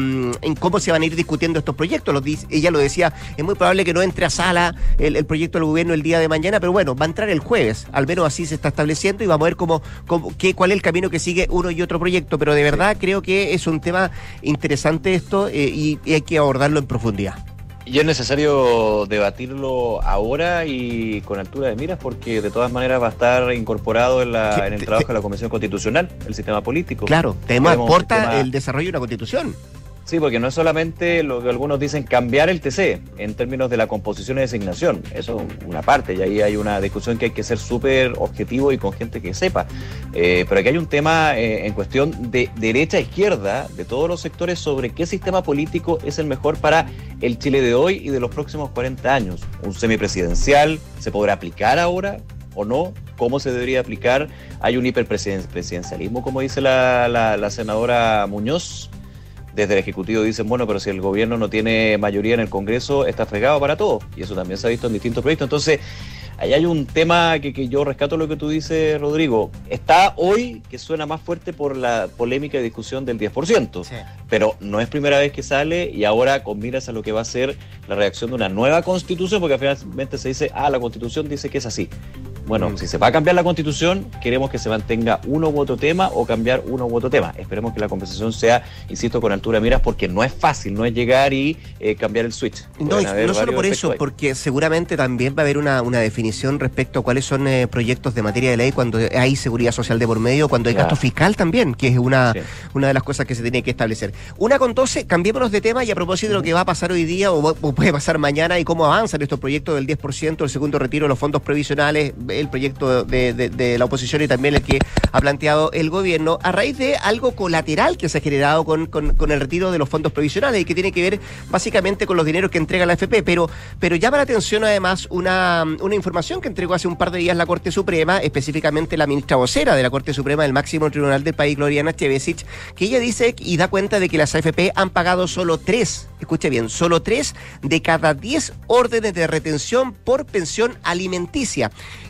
en cómo se van a ir discutiendo estos proyectos. Ella lo decía, es muy probable que no entre a sala el proyecto del gobierno el día de mañana, pero bueno, va a entrar el jueves, al menos así se está estableciendo y vamos a ver cuál es el camino que sigue uno y otro proyecto, pero de verdad creo que es un tema interesante esto y hay que abordarlo en profundidad. Y es necesario debatirlo ahora y con altura de miras, porque de todas maneras va a estar incorporado en el trabajo de la Comisión Constitucional, el sistema político. Claro, además aporta el desarrollo de una constitución. Sí, porque no es solamente lo que algunos dicen cambiar el TC en términos de la composición y designación, eso es una parte, y ahí hay una discusión que hay que ser súper objetivo y con gente que sepa, pero aquí hay un tema en cuestión de derecha a izquierda, de todos los sectores, sobre qué sistema político es el mejor para el Chile de hoy y de los próximos 40 años. ¿Un semipresidencial se podrá aplicar ahora o no? ¿Cómo se debería aplicar? ¿Hay un hiperpresidencialismo, como dice la senadora Muñoz? Desde el Ejecutivo dicen, bueno, pero si el gobierno no tiene mayoría en el Congreso, está fregado para todo. Y eso también se ha visto en distintos proyectos. Entonces, ahí hay un tema que yo rescato lo que tú dices, Rodrigo. Está hoy que suena más fuerte por la polémica y discusión del 10%. Sí. Pero no es primera vez que sale y ahora con miras a lo que va a ser la redacción de una nueva Constitución, porque finalmente se dice, la Constitución dice que es así. Bueno, si se va a cambiar la Constitución, queremos que se mantenga uno u otro tema o cambiar uno u otro tema. Esperemos que la conversación sea, insisto, con altura de miras, porque no es fácil, no es llegar y cambiar el switch. No solo por eso, porque seguramente también va a haber una definición respecto a cuáles son proyectos de materia de ley cuando hay seguridad social de por medio, cuando hay gasto fiscal también, que es una de las cosas que se tiene que establecer. 1:12, cambiémonos de tema y a propósito de lo que va a pasar hoy día o puede pasar mañana y cómo avanzan estos proyectos del 10%, el segundo retiro de los fondos previsionales, el proyecto de la oposición y también el que ha planteado el gobierno, a raíz de algo colateral que se ha generado con el retiro de los fondos previsionales y que tiene que ver básicamente con los dineros que entrega la AFP, pero llama la atención además una información que entregó hace un par de días la Corte Suprema, específicamente la ministra vocera de la Corte Suprema del máximo tribunal del país, Gloriana Echevesich, que ella dice y da cuenta de que las AFP han pagado solo 3, escuche bien, solo 3 de cada 10 órdenes de retención por pensión alimenticia.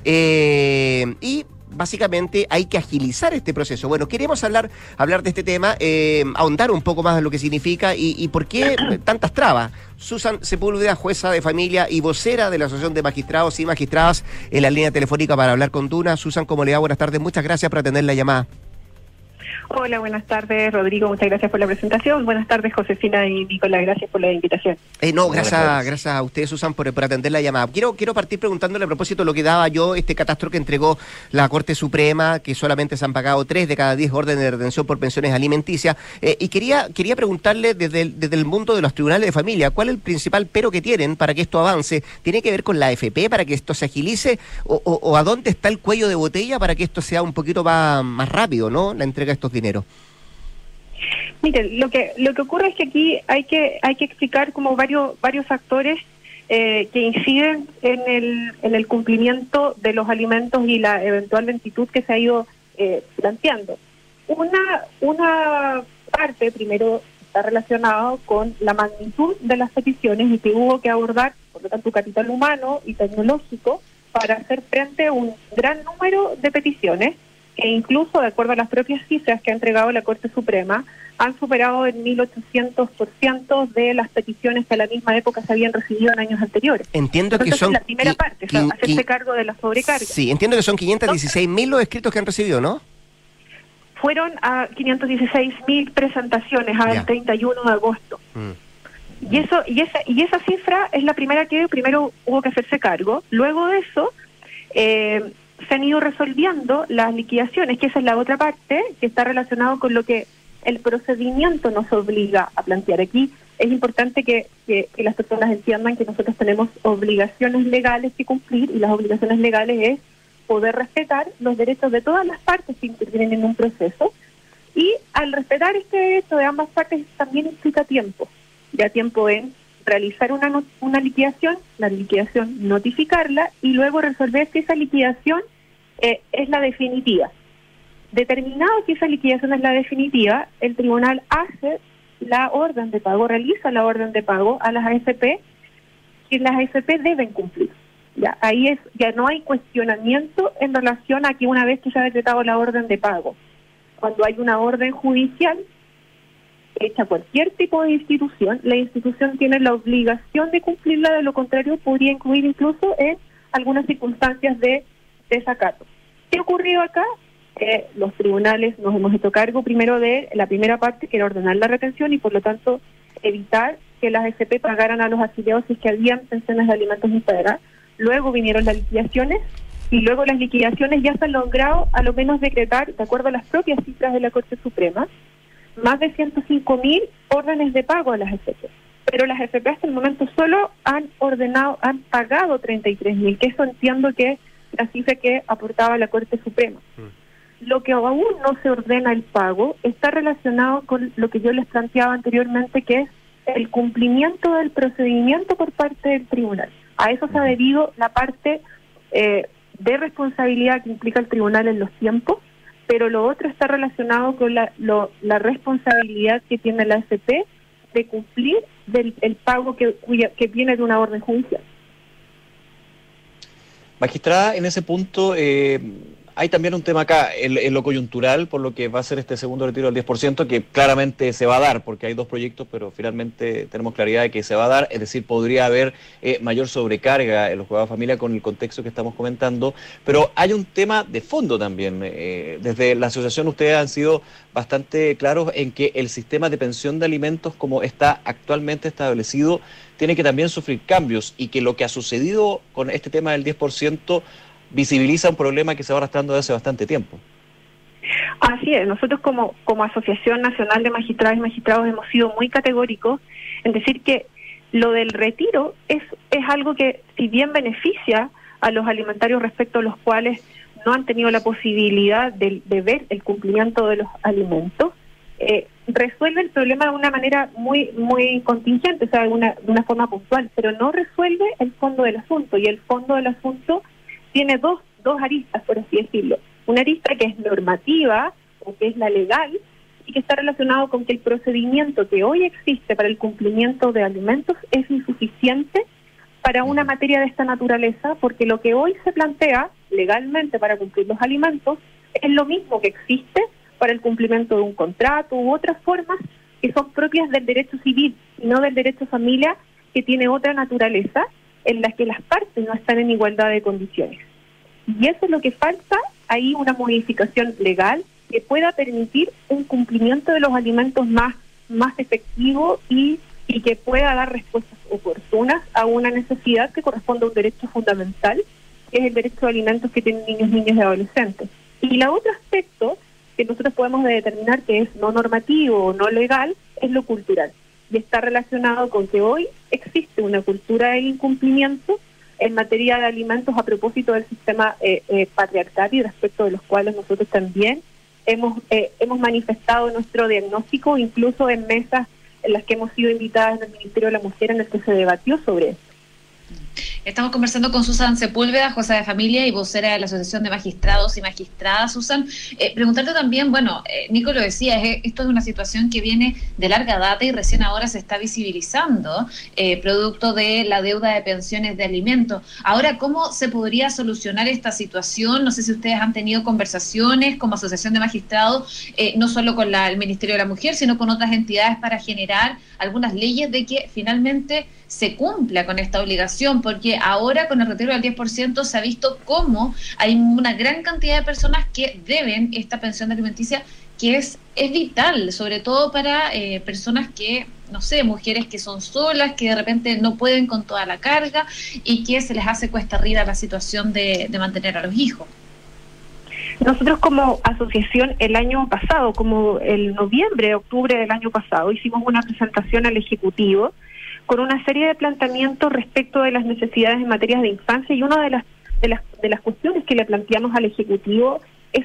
Y básicamente hay que agilizar este proceso. Bueno, queremos hablar de este tema, ahondar un poco más de lo que significa y por qué tantas trabas. Susan Sepúlveda, jueza de familia y vocera de la Asociación de Magistrados y Magistradas, en la línea telefónica para hablar con Duna. Susan, ¿cómo le va? Buenas tardes, muchas gracias por atender la llamada. Hola, buenas tardes, Rodrigo, muchas gracias por la presentación. Buenas tardes, Josefina y Nicolás, gracias por la invitación. Gracias a ustedes, Susan, por atender la llamada. Quiero partir preguntándole a propósito de lo que daba yo, este catastro que entregó la Corte Suprema, que solamente se han pagado 3 de cada 10 órdenes de retención por pensiones alimenticias. Y quería preguntarle desde el mundo de los tribunales de familia, ¿cuál es el principal pero que tienen para que esto avance? ¿Tiene que ver con la AFP para que esto se agilice? ¿O a dónde está el cuello de botella para que esto sea un poquito más rápido, ¿no? La entrega de estos dineros. Miren, lo que ocurre es que aquí hay que explicar como varios factores que inciden en el cumplimiento de los alimentos y la eventual lentitud que se ha ido planteando. Una parte, primero, está relacionada con la magnitud de las peticiones y que hubo que abordar, por lo tanto, capital humano y tecnológico para hacer frente a un gran número de peticiones que incluso, de acuerdo a las propias cifras que ha entregado la Corte Suprema, han superado en 1.800% de las peticiones que a la misma época se habían recibido en años anteriores. Entiendo que son... la primera parte, hacerse cargo de la sobrecarga. Sí, entiendo que son 516.000 los escritos que han recibido, ¿no? Fueron a 516.000 presentaciones al 31 de agosto. Y esa cifra es la primera que primero hubo que hacerse cargo. Luego de eso... se han ido resolviendo las liquidaciones, que esa es la otra parte, que está relacionado con lo que el procedimiento nos obliga a plantear. Aquí es importante que las personas entiendan que nosotros tenemos obligaciones legales que cumplir, y las obligaciones legales es poder respetar los derechos de todas las partes que intervienen en un proceso, y al respetar este derecho de ambas partes también implica tiempo. Ya tiempo en realizar una liquidación, la liquidación notificarla y luego resolver si esa liquidación es la definitiva. Determinado que esa liquidación es la definitiva, el tribunal hace la orden de pago, realiza la orden de pago a las AFP, que las AFP deben cumplir. Ya no hay cuestionamiento en relación a que una vez que se ha decretado la orden de pago, cuando hay una orden judicial hecha cualquier tipo de institución, la institución tiene la obligación de cumplirla, de lo contrario podría incluir incluso en algunas circunstancias de desacato. ¿Qué ha ocurrido acá? Los tribunales nos hemos hecho cargo primero de la primera parte, que era ordenar la retención y por lo tanto evitar que las AFP pagaran a los afiliados si es que habían pensiones de alimentos impagadas. Luego vinieron las liquidaciones y luego las liquidaciones ya se han logrado a lo menos decretar, de acuerdo a las propias cifras de la Corte Suprema, más de 105.000 órdenes de pago a las AFP. Pero las AFP hasta el momento solo han pagado 33.000, que eso entiendo que es la cifra que aportaba la Corte Suprema. Lo que aún no se ordena el pago está relacionado con lo que yo les planteaba anteriormente, que es el cumplimiento del procedimiento por parte del tribunal. A eso se ha debido la parte de responsabilidad que implica el tribunal en los tiempos, pero lo otro está relacionado con la responsabilidad que tiene la AFP de cumplir el pago que viene de una orden judicial. Magistrada, en ese punto hay también un tema acá, en lo coyuntural, por lo que va a ser este segundo retiro del 10%, que claramente se va a dar, porque hay dos proyectos, pero finalmente tenemos claridad de que se va a dar, es decir, podría haber mayor sobrecarga en los jugados de familia con el contexto que estamos comentando, pero hay un tema de fondo también. Desde la asociación ustedes han sido bastante claros en que el sistema de pensión de alimentos como está actualmente establecido tiene que también sufrir cambios y que lo que ha sucedido con este tema del 10% visibiliza un problema que se va arrastrando desde hace bastante tiempo. Así es, nosotros como Asociación Nacional de Magistradas y Magistrados hemos sido muy categóricos en decir que lo del retiro es algo que, si bien beneficia a los alimentarios respecto a los cuales no han tenido la posibilidad de ver el cumplimiento de los alimentos, resuelve el problema de una manera muy contingente, o sea, de una forma puntual, pero no resuelve el fondo del asunto, y el fondo del asunto tiene dos aristas, por así decirlo. Una arista que es normativa, o que es la legal, y que está relacionado con que el procedimiento que hoy existe para el cumplimiento de alimentos es insuficiente para una materia de esta naturaleza, porque lo que hoy se plantea legalmente para cumplir los alimentos es lo mismo que existe para el cumplimiento de un contrato u otras formas que son propias del derecho civil y no del derecho familia, que tiene otra naturaleza en la que las partes no están en igualdad de condiciones. Y eso es lo que falta, ahí una modificación legal que pueda permitir un cumplimiento de los alimentos más efectivo y que pueda dar respuestas oportunas a una necesidad que corresponde a un derecho fundamental, que es el derecho a alimentos que tienen niños, niñas y adolescentes. Y el otro aspecto que nosotros podemos determinar que es no normativo o no legal es lo cultural. Y está relacionado con que hoy existe una cultura del incumplimiento en materia de alimentos a propósito del sistema patriarcal, y respecto de los cuales nosotros también hemos manifestado nuestro diagnóstico, incluso en mesas en las que hemos sido invitadas en el Ministerio de la Mujer, en el que se debatió sobre esto. Estamos conversando con Susan Sepúlveda, jueza de familia y vocera de la Asociación de Magistrados y Magistradas. Susan, preguntarte también, bueno, Nico lo decía, esto es una situación que viene de larga data y recién ahora se está visibilizando, producto de la deuda de pensiones de alimentos. Ahora, ¿cómo se podría solucionar esta situación? No sé si ustedes han tenido conversaciones como Asociación de Magistrados, no solo con el Ministerio de la Mujer, sino con otras entidades para generar algunas leyes de que finalmente se cumpla con esta obligación, porque ahora con el retiro del 10% se ha visto cómo hay una gran cantidad de personas que deben esta pensión alimenticia, que es vital, sobre todo para personas que, no sé, mujeres que son solas, que de repente no pueden con toda la carga y que se les hace cuesta arriba la situación de mantener a los hijos. Nosotros como asociación el año pasado, como el noviembre, octubre del año pasado, hicimos una presentación al Ejecutivo con una serie de planteamientos respecto de las necesidades en materia de infancia, y una de las cuestiones que le planteamos al Ejecutivo es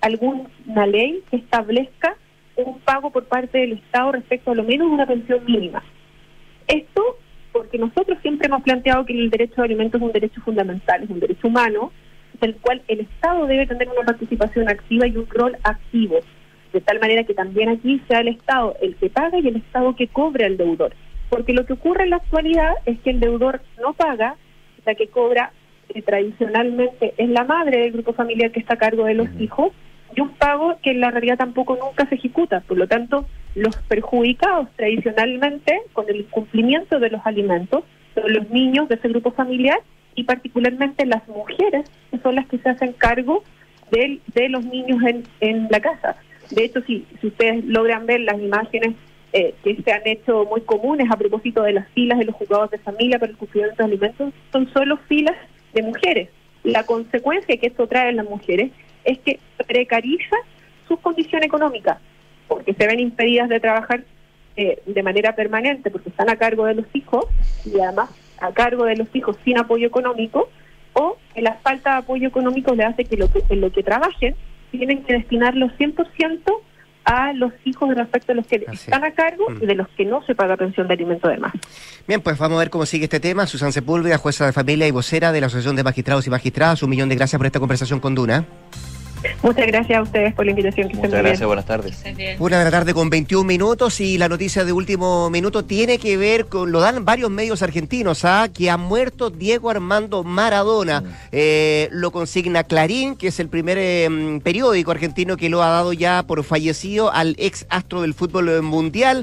alguna ley que establezca un pago por parte del Estado respecto a lo menos una pensión mínima. Esto porque nosotros siempre hemos planteado que el derecho a alimentos es un derecho fundamental, es un derecho humano, del cual el Estado debe tener una participación activa y un rol activo, de tal manera que también aquí sea el Estado el que paga y el Estado que cobra al deudor. Porque lo que ocurre en la actualidad es que el deudor no paga, la que cobra tradicionalmente es la madre del grupo familiar que está a cargo de los hijos, y un pago que en la realidad tampoco nunca se ejecuta. Por lo tanto, los perjudicados tradicionalmente con el incumplimiento de los alimentos son los niños de ese grupo familiar, y particularmente las mujeres, que son las que se hacen cargo de los niños en la casa. De hecho, si ustedes logran ver las imágenes que se han hecho muy comunes a propósito de las filas de los juzgados de familia para el cumplimiento de alimentos, son solo filas de mujeres. La consecuencia que esto trae en las mujeres es que precariza su condición económica, porque se ven impedidas de trabajar de manera permanente, porque están a cargo de los hijos, y además a cargo de los hijos sin apoyo económico, o que la falta de apoyo económico le hace que en lo que trabajen tienen que destinarlo 100% a los hijos respecto a los que están a cargo y de los que no se paga pensión de alimento además. Bien, pues vamos a ver cómo sigue este tema. Susan Sepúlveda, jueza de familia y vocera de la Asociación de Magistrados y Magistradas, 1 millón de gracias por esta conversación con Duna. Muchas gracias a ustedes por la invitación. Muchas gracias, buenas tardes. 1:00 con 21 minutos, y la noticia de último minuto tiene que ver con, lo dan varios medios argentinos, que ha muerto Diego Armando Maradona. Lo consigna Clarín, que es el primer periódico argentino que lo ha dado ya por fallecido al ex astro del fútbol mundial.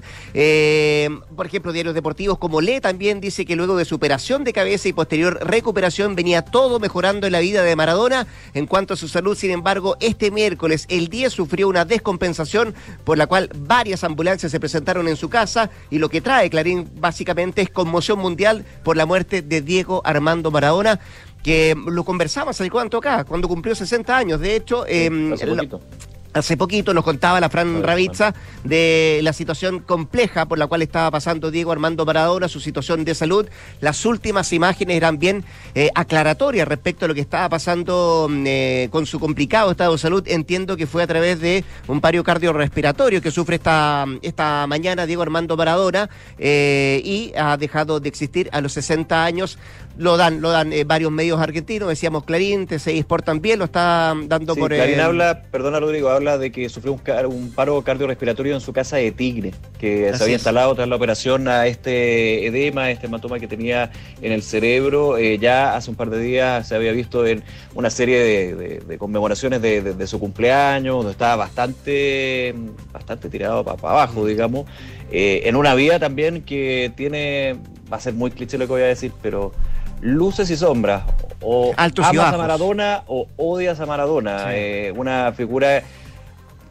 Por ejemplo, diarios deportivos como Le también dice que luego de su operación de cabeza y posterior recuperación venía todo mejorando en la vida de Maradona. En cuanto a su salud, sin embargo, este miércoles el 10 sufrió una descompensación por la cual varias ambulancias se presentaron en su casa, y lo que trae Clarín básicamente es conmoción mundial por la muerte de Diego Armando Maradona, que lo conversamos hace cuánto acá, cuando cumplió 60 años. De hecho, hace poquito nos contaba la Fran Ravizza de la situación compleja por la cual estaba pasando Diego Armando Maradona, su situación de salud. Las últimas imágenes eran bien aclaratorias respecto a lo que estaba pasando con su complicado estado de salud. Entiendo que fue a través de un paro cardiorrespiratorio que sufre esta mañana Diego Armando Maradona, y ha dejado de existir a los 60 años. Lo dan varios medios argentinos, decíamos Clarín, TCI Sport también lo está dando por... Clarín habla, perdona Rodrigo, habla de que sufrió un paro cardiorrespiratorio en su casa de Tigre, que se había instalado tras la operación a este edema, este hematoma que tenía en el cerebro. Ya hace un par de días se había visto en una serie de conmemoraciones de su cumpleaños, donde estaba bastante tirado para abajo, digamos, en una vida también que tiene, va a ser muy cliché lo que voy a decir, pero luces y sombras, o altos amas y bajos a Maradona o odias a Maradona. Una figura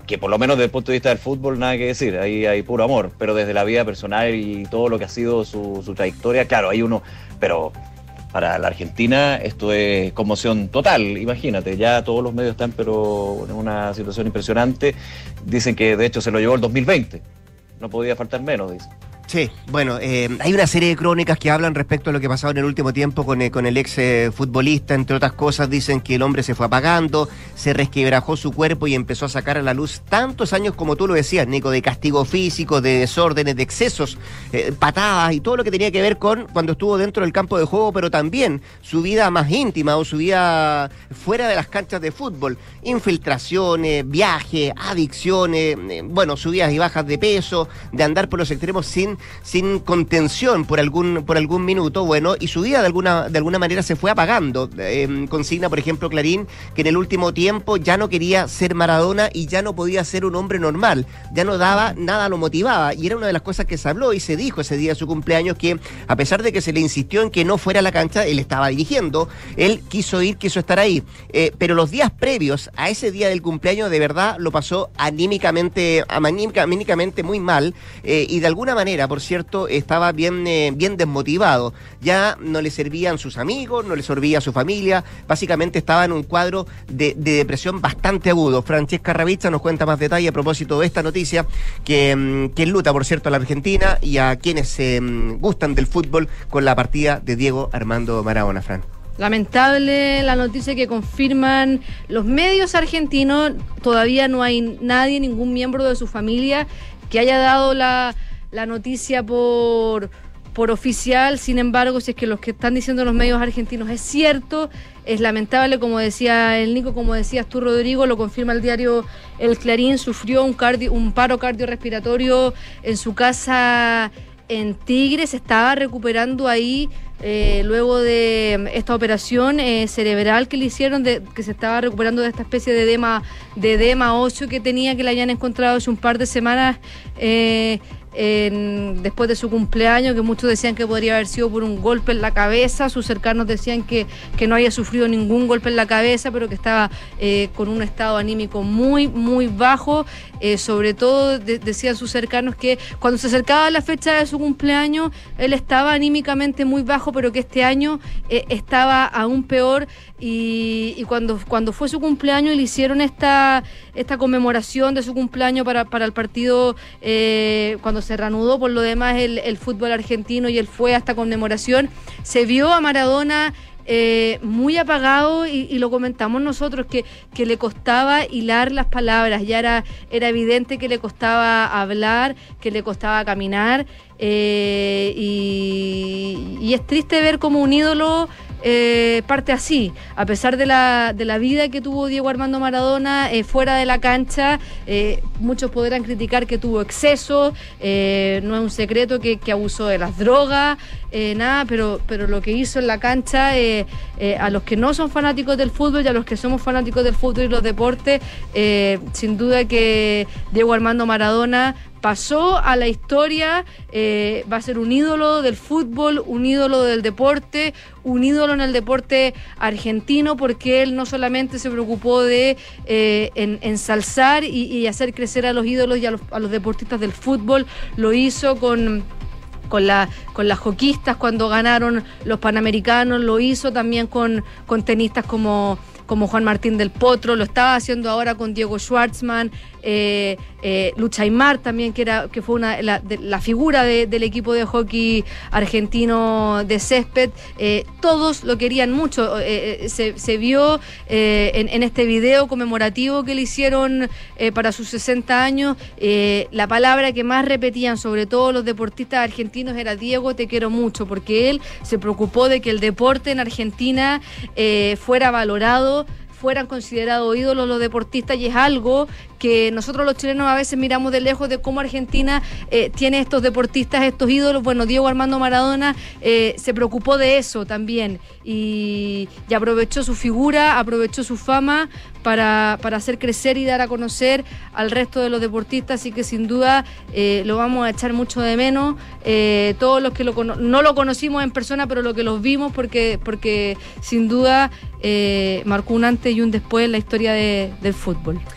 que por lo menos desde el punto de vista del fútbol nada que decir, ahí hay puro amor, pero desde la vida personal y todo lo que ha sido su trayectoria, claro, hay uno, pero para la Argentina esto es conmoción total, imagínate, ya todos los medios están pero en una situación impresionante, dicen que de hecho se lo llevó el 2020, no podía faltar menos, dicen. Sí, bueno, hay una serie de crónicas que hablan respecto a lo que pasaba en el último tiempo con el ex futbolista, entre otras cosas dicen que el hombre se fue apagando, se resquebrajó su cuerpo y empezó a sacar a la luz tantos años, como tú lo decías, Nico, de castigo físico, de desórdenes, de excesos, patadas y todo lo que tenía que ver con cuando estuvo dentro del campo de juego, pero también su vida más íntima o su vida fuera de las canchas de fútbol, infiltraciones, viajes, adicciones, bueno, subidas y bajas de peso, de andar por los extremos sin contención por algún minuto, bueno, y su vida de alguna manera se fue apagando. Consigna, por ejemplo, Clarín, que en el último tiempo ya no quería ser Maradona y ya no podía ser un hombre normal, ya no daba, nada lo motivaba, y era una de las cosas que se habló y se dijo ese día de su cumpleaños, que a pesar de que se le insistió en que no fuera a la cancha, él estaba dirigiendo, él quiso estar ahí, pero los días previos a ese día del cumpleaños de verdad lo pasó anímicamente muy mal, y de alguna manera, por cierto, estaba bien desmotivado. Ya no le servían sus amigos, no le servía su familia, básicamente estaba en un cuadro de depresión bastante agudo. Francesca Ravizza nos cuenta más detalle a propósito de esta noticia que enluta, por cierto, a la Argentina y a quienes gustan del fútbol con la partida de Diego Armando Maradona, Fran. Lamentable la noticia que confirman los medios argentinos. Todavía no hay nadie, ningún miembro de su familia que haya dado la noticia por oficial. Sin embargo, si es que lo que están diciendo los medios argentinos es cierto, es lamentable, como decía el Nico, como decías tú, Rodrigo, lo confirma el diario El Clarín, sufrió un paro cardiorrespiratorio en su casa en Tigre, se estaba recuperando ahí luego de esta operación cerebral que le hicieron, que se estaba recuperando de esta especie de edema óseo que tenía, que le habían encontrado hace un par de semanas después de su cumpleaños, que muchos decían que podría haber sido por un golpe en la cabeza. Sus cercanos decían que no había sufrido ningún golpe en la cabeza, pero que estaba con un estado anímico muy, muy bajo. Sobre todo decían sus cercanos que cuando se acercaba la fecha de su cumpleaños, él estaba anímicamente muy bajo, pero que este año estaba aún peor. Y cuando fue su cumpleaños y le hicieron esta conmemoración de su cumpleaños para el partido, cuando se reanudó por lo demás el fútbol argentino y él fue a esta conmemoración, se vio a Maradona muy apagado y lo comentamos nosotros, que le costaba hilar las palabras, ya era evidente que le costaba hablar, que le costaba caminar, y es triste ver como un ídolo parte así, a pesar de la vida que tuvo Diego Armando Maradona fuera de la cancha. Muchos podrán criticar que tuvo exceso, no es un secreto que abusó de las drogas, pero lo que hizo en la cancha, a los que no son fanáticos del fútbol y a los que somos fanáticos del fútbol y los deportes, sin duda que Diego Armando Maradona pasó a la historia, va a ser un ídolo del fútbol, un ídolo del deporte, un ídolo en el deporte argentino, porque él no solamente se preocupó de ensalzar y hacer crecer a los ídolos y a los deportistas del fútbol, lo hizo con las hoquistas cuando ganaron los Panamericanos, lo hizo también con tenistas como Juan Martín del Potro, lo estaba haciendo ahora con Diego Schwartzman, Lucha Aymar también, que fue la figura del equipo de hockey argentino de césped. Todos lo querían mucho. Se vio en este video conmemorativo que le hicieron para sus 60 años, la palabra que más repetían, sobre todo los deportistas argentinos, era: Diego, te quiero mucho, porque él se preocupó de que el deporte en Argentina fuera valorado, fueran considerados ídolos los deportistas, y es algo que nosotros los chilenos a veces miramos de lejos, de cómo Argentina tiene estos deportistas, estos ídolos. Bueno, Diego Armando Maradona se preocupó de eso también y aprovechó su figura, aprovechó su fama para hacer crecer y dar a conocer al resto de los deportistas, así que sin duda lo vamos a echar mucho de menos, todos los que no lo conocimos en persona, pero los que los vimos, porque sin duda marcó un antes y un después en la historia del fútbol.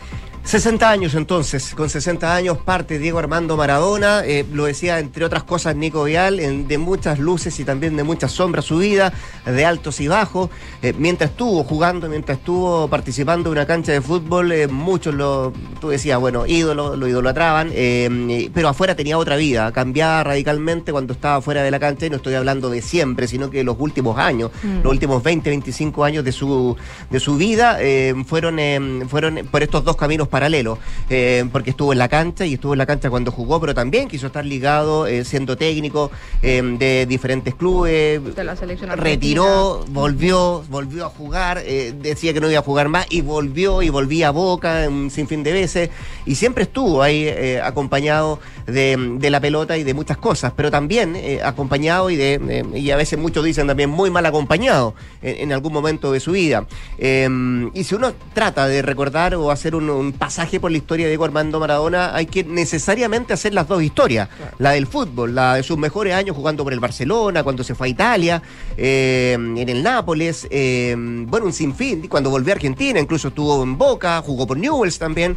60 años entonces, con 60 años parte Diego Armando Maradona, lo decía entre otras cosas Nico Vial, de muchas luces y también de muchas sombras su vida, de altos y bajos, mientras estuvo jugando, mientras estuvo participando en una cancha de fútbol, muchos tú decías, bueno, lo idolatraban, pero afuera tenía otra vida, cambiaba radicalmente cuando estaba fuera de la cancha, y no estoy hablando de siempre, sino que los últimos años, los últimos 20, 25 años de su vida, fueron por estos dos caminos paralelo, porque estuvo en la cancha cuando jugó, pero también quiso estar ligado siendo técnico de diferentes clubes, de la selección retiró, volvió a jugar, decía que no iba a jugar más y volvía a Boca un sinfín de veces, y siempre estuvo ahí acompañado de la pelota y de muchas cosas, pero también acompañado y a veces muchos dicen también muy mal acompañado en algún momento de su vida, y si uno trata de recordar o hacer un pasaje por la historia de Diego Armando Maradona, hay que necesariamente hacer las dos historias, claro. La del fútbol, la de sus mejores años jugando por el Barcelona, cuando se fue a Italia, en el Nápoles, un sinfín, cuando volvió a Argentina, incluso estuvo en Boca, jugó por Newell's también,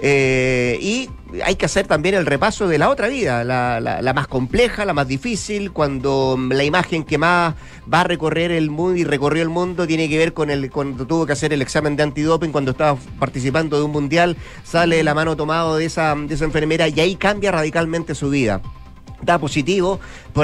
y hay que hacer también el repaso de la otra vida, la más compleja, la más difícil, cuando la imagen que más va a recorrer el mundo y recorrió el mundo tiene que ver cuando tuvo que hacer el examen de antidoping, cuando estaba participando de un mundial, sale de la mano tomado de esa enfermera, y ahí cambia radicalmente su vida. Da positivo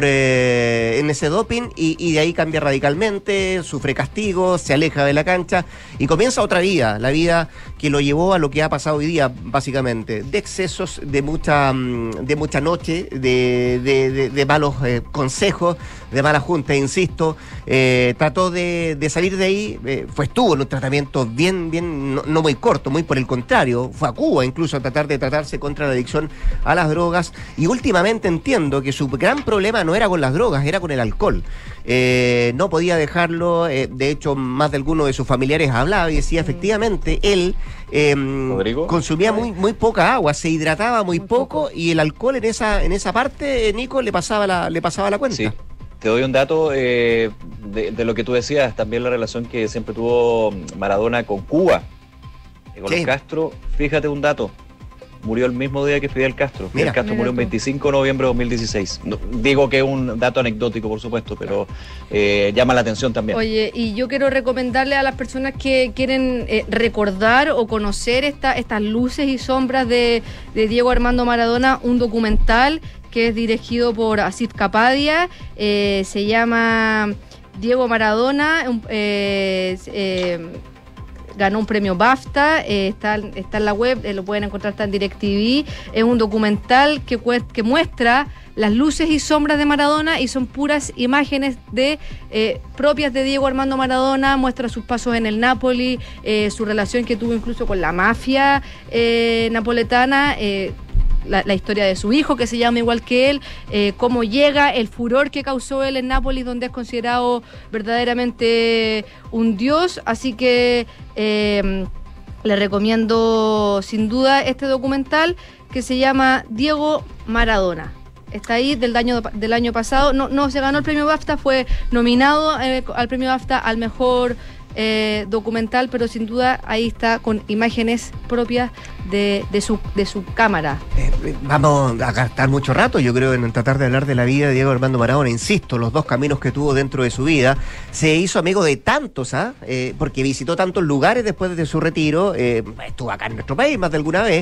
en ese doping y de ahí cambia radicalmente, sufre castigo, se aleja de la cancha y comienza otra vida, la vida que lo llevó a lo que ha pasado hoy día, básicamente, de excesos, de mucha noche, de malos consejos, de malas juntas, insisto, trató de salir de ahí, estuvo en un tratamiento bien, no muy corto, muy por el contrario, fue a Cuba incluso a tratar de tratarse contra la adicción a las drogas, y últimamente entiendo que su gran problema no era con las drogas, era con el alcohol. No podía dejarlo, de hecho más de alguno de sus familiares hablaba y decía efectivamente él consumía muy poca agua, se hidrataba muy poco y el alcohol en esa parte, Nico, le pasaba la cuenta. Sí. Te doy un dato de lo que tú decías, también la relación que siempre tuvo Maradona con Cuba, con los Castro. Fíjate un dato, murió el mismo día que Fidel Castro. Fidel Castro murió el 25 de noviembre de 2016. No, digo que es un dato anecdótico, por supuesto, pero llama la atención también. Oye, y yo quiero recomendarle a las personas que quieren recordar o conocer estas luces y sombras de Diego Armando Maradona, un documental que es dirigido por Asif Kapadia, se llama Diego Maradona, ganó un premio BAFTA, está en la web, lo pueden encontrar, está en DirecTV. Es un documental que muestra las luces y sombras de Maradona y son puras imágenes propias de Diego Armando Maradona, muestra sus pasos en el Napoli, su relación que tuvo incluso con la mafia napoletana, la historia de su hijo, que se llama igual que él, cómo llega, el furor que causó él en Nápoles, donde es considerado verdaderamente un dios. Así que le recomiendo sin duda este documental que se llama Diego Maradona. Está ahí del año pasado. No se ganó el premio BAFTA, fue nominado al premio BAFTA al mejor documental, pero sin duda ahí está con imágenes propias de su cámara. Vamos a gastar mucho rato, yo creo, en tratar de hablar de la vida de Diego Armando Maradona. Insisto, los dos caminos que tuvo dentro de su vida. Se hizo amigo de tantos, porque visitó tantos lugares después de su retiro. Estuvo acá en nuestro país más de alguna vez,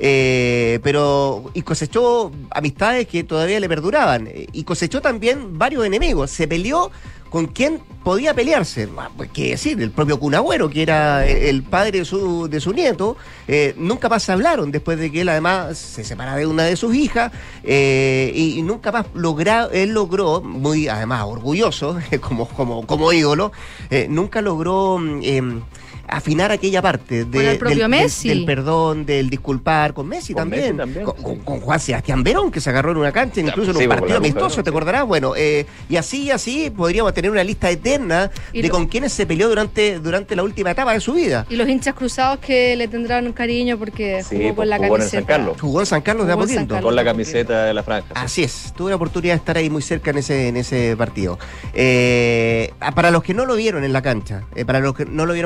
y cosechó amistades que todavía le perduraban, y cosechó también varios enemigos. Se peleó con quien podía pelearse, pues qué decir, el propio Kun Agüero, que era el padre de su nieto. Nunca más se hablaron después de que él además se separa de una de sus hijas, y nunca más él logró, muy además orgulloso como ídolo, nunca logró afinar aquella parte del perdón, del disculpar, con Messi también. Con Juan Sebastián Verón, que se agarró en una cancha, incluso en un partido amistoso, ¿te acordarás? Bueno, y así podríamos tener una lista eterna de con quienes se peleó durante la última etapa de su vida. Y los hinchas cruzados que le tendrán un cariño porque jugó con la camiseta. Jugó en San Carlos de Apoquindo. Con la camiseta de la franja. Así es, tuve la oportunidad de estar ahí muy cerca en ese partido. Para los que no lo vieron en la cancha, para los que no lo vieron jugar,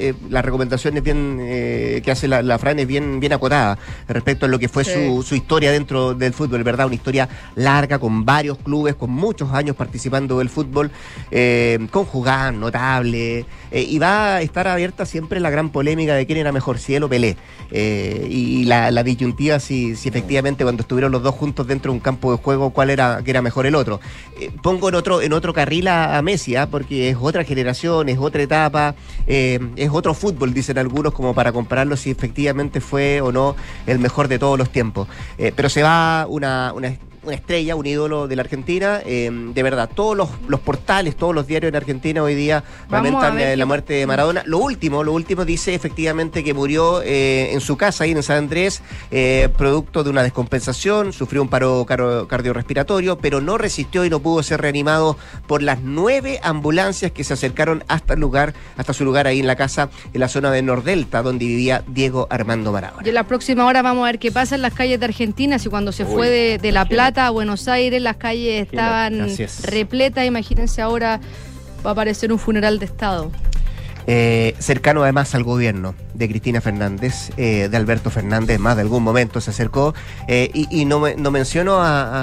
la recomendación es bien que hace la Fran es bien acotada respecto a lo que fue su historia dentro del fútbol, ¿verdad? Una historia larga, con varios clubes, con muchos años participando del fútbol, con jugadas notables, y va a estar abierta siempre la gran polémica de quién era mejor, si él o Pelé, y la disyuntiva si efectivamente cuando estuvieron los dos juntos dentro de un campo de juego, que era mejor el otro. Pongo en otro carril a Messi, porque es otra generación, es otra etapa, es otro fútbol, dicen algunos, como para compararlo si efectivamente fue o no el mejor de todos los tiempos. Pero se va una estrella, un ídolo de la Argentina, de verdad, todos los portales, todos los diarios en Argentina hoy día lamentan la muerte de Maradona. Lo último dice efectivamente que murió en su casa ahí en San Andrés, producto de una descompensación, sufrió un paro cardiorrespiratorio, pero no resistió y no pudo ser reanimado por las 9 ambulancias que se acercaron hasta su lugar ahí en la casa, en la zona de Nordelta, donde vivía Diego Armando Maradona. Y en la próxima hora vamos a ver qué pasa en las calles de Argentina, si cuando se fue de La Plata a Buenos Aires, las calles estaban repletas. Imagínense, ahora va a aparecer un funeral de Estado. Cercano además al gobierno de Cristina Fernández, de Alberto Fernández, más de algún momento se acercó, y no menciono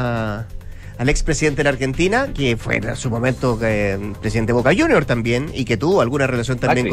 al expresidente de la Argentina, que fue en su momento presidente de Boca Juniors también, y que tuvo alguna relación también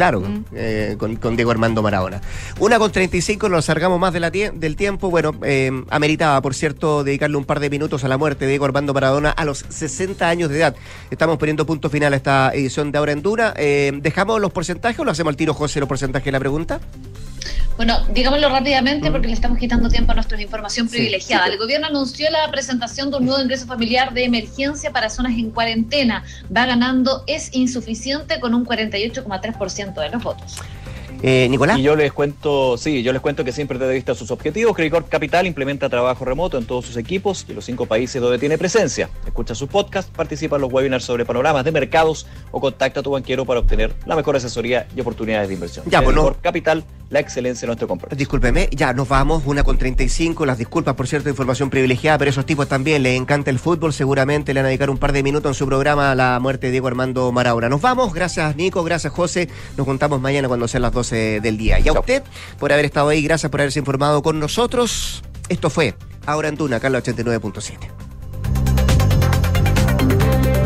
con Diego Armando Maradona. 1:35, nos alargamos más del tiempo. Bueno, ameritaba, por cierto, dedicarle un par de minutos a la muerte de Diego Armando Maradona a los 60 años de edad. Estamos poniendo punto final a esta edición de Ahora en Duna. ¿Dejamos los porcentajes o lo hacemos al tiro, José, los porcentajes de la pregunta? Bueno, digámoslo rápidamente porque le estamos quitando tiempo a nuestra información privilegiada. El gobierno anunció la presentación de un nuevo ingreso familiar de emergencia para zonas en cuarentena. Va ganando, es insuficiente, con un 48,3% de los votos. Nicolás. Y yo les cuento que siempre de vista sus objetivos. Credicorp Capital implementa trabajo remoto en todos sus equipos y los 5 países donde tiene presencia. Escucha sus podcasts, participa en los webinars sobre panoramas de mercados o contacta a tu banquero para obtener la mejor asesoría y oportunidades de inversión. Credicorp Capital, la excelencia en nuestro compromiso. Discúlpeme, ya nos vamos, 1:35, las disculpas por cierto, información privilegiada, pero esos tipos también les encanta el fútbol, seguramente le van a dedicar un par de minutos en su programa a la muerte de Diego Armando Maradona. Nos vamos, gracias Nico, gracias José, nos juntamos mañana cuando sean las 12 del día. Y a usted por haber estado ahí, gracias por haberse informado con nosotros. Esto fue Ahora en Duna, acá en la 89.7.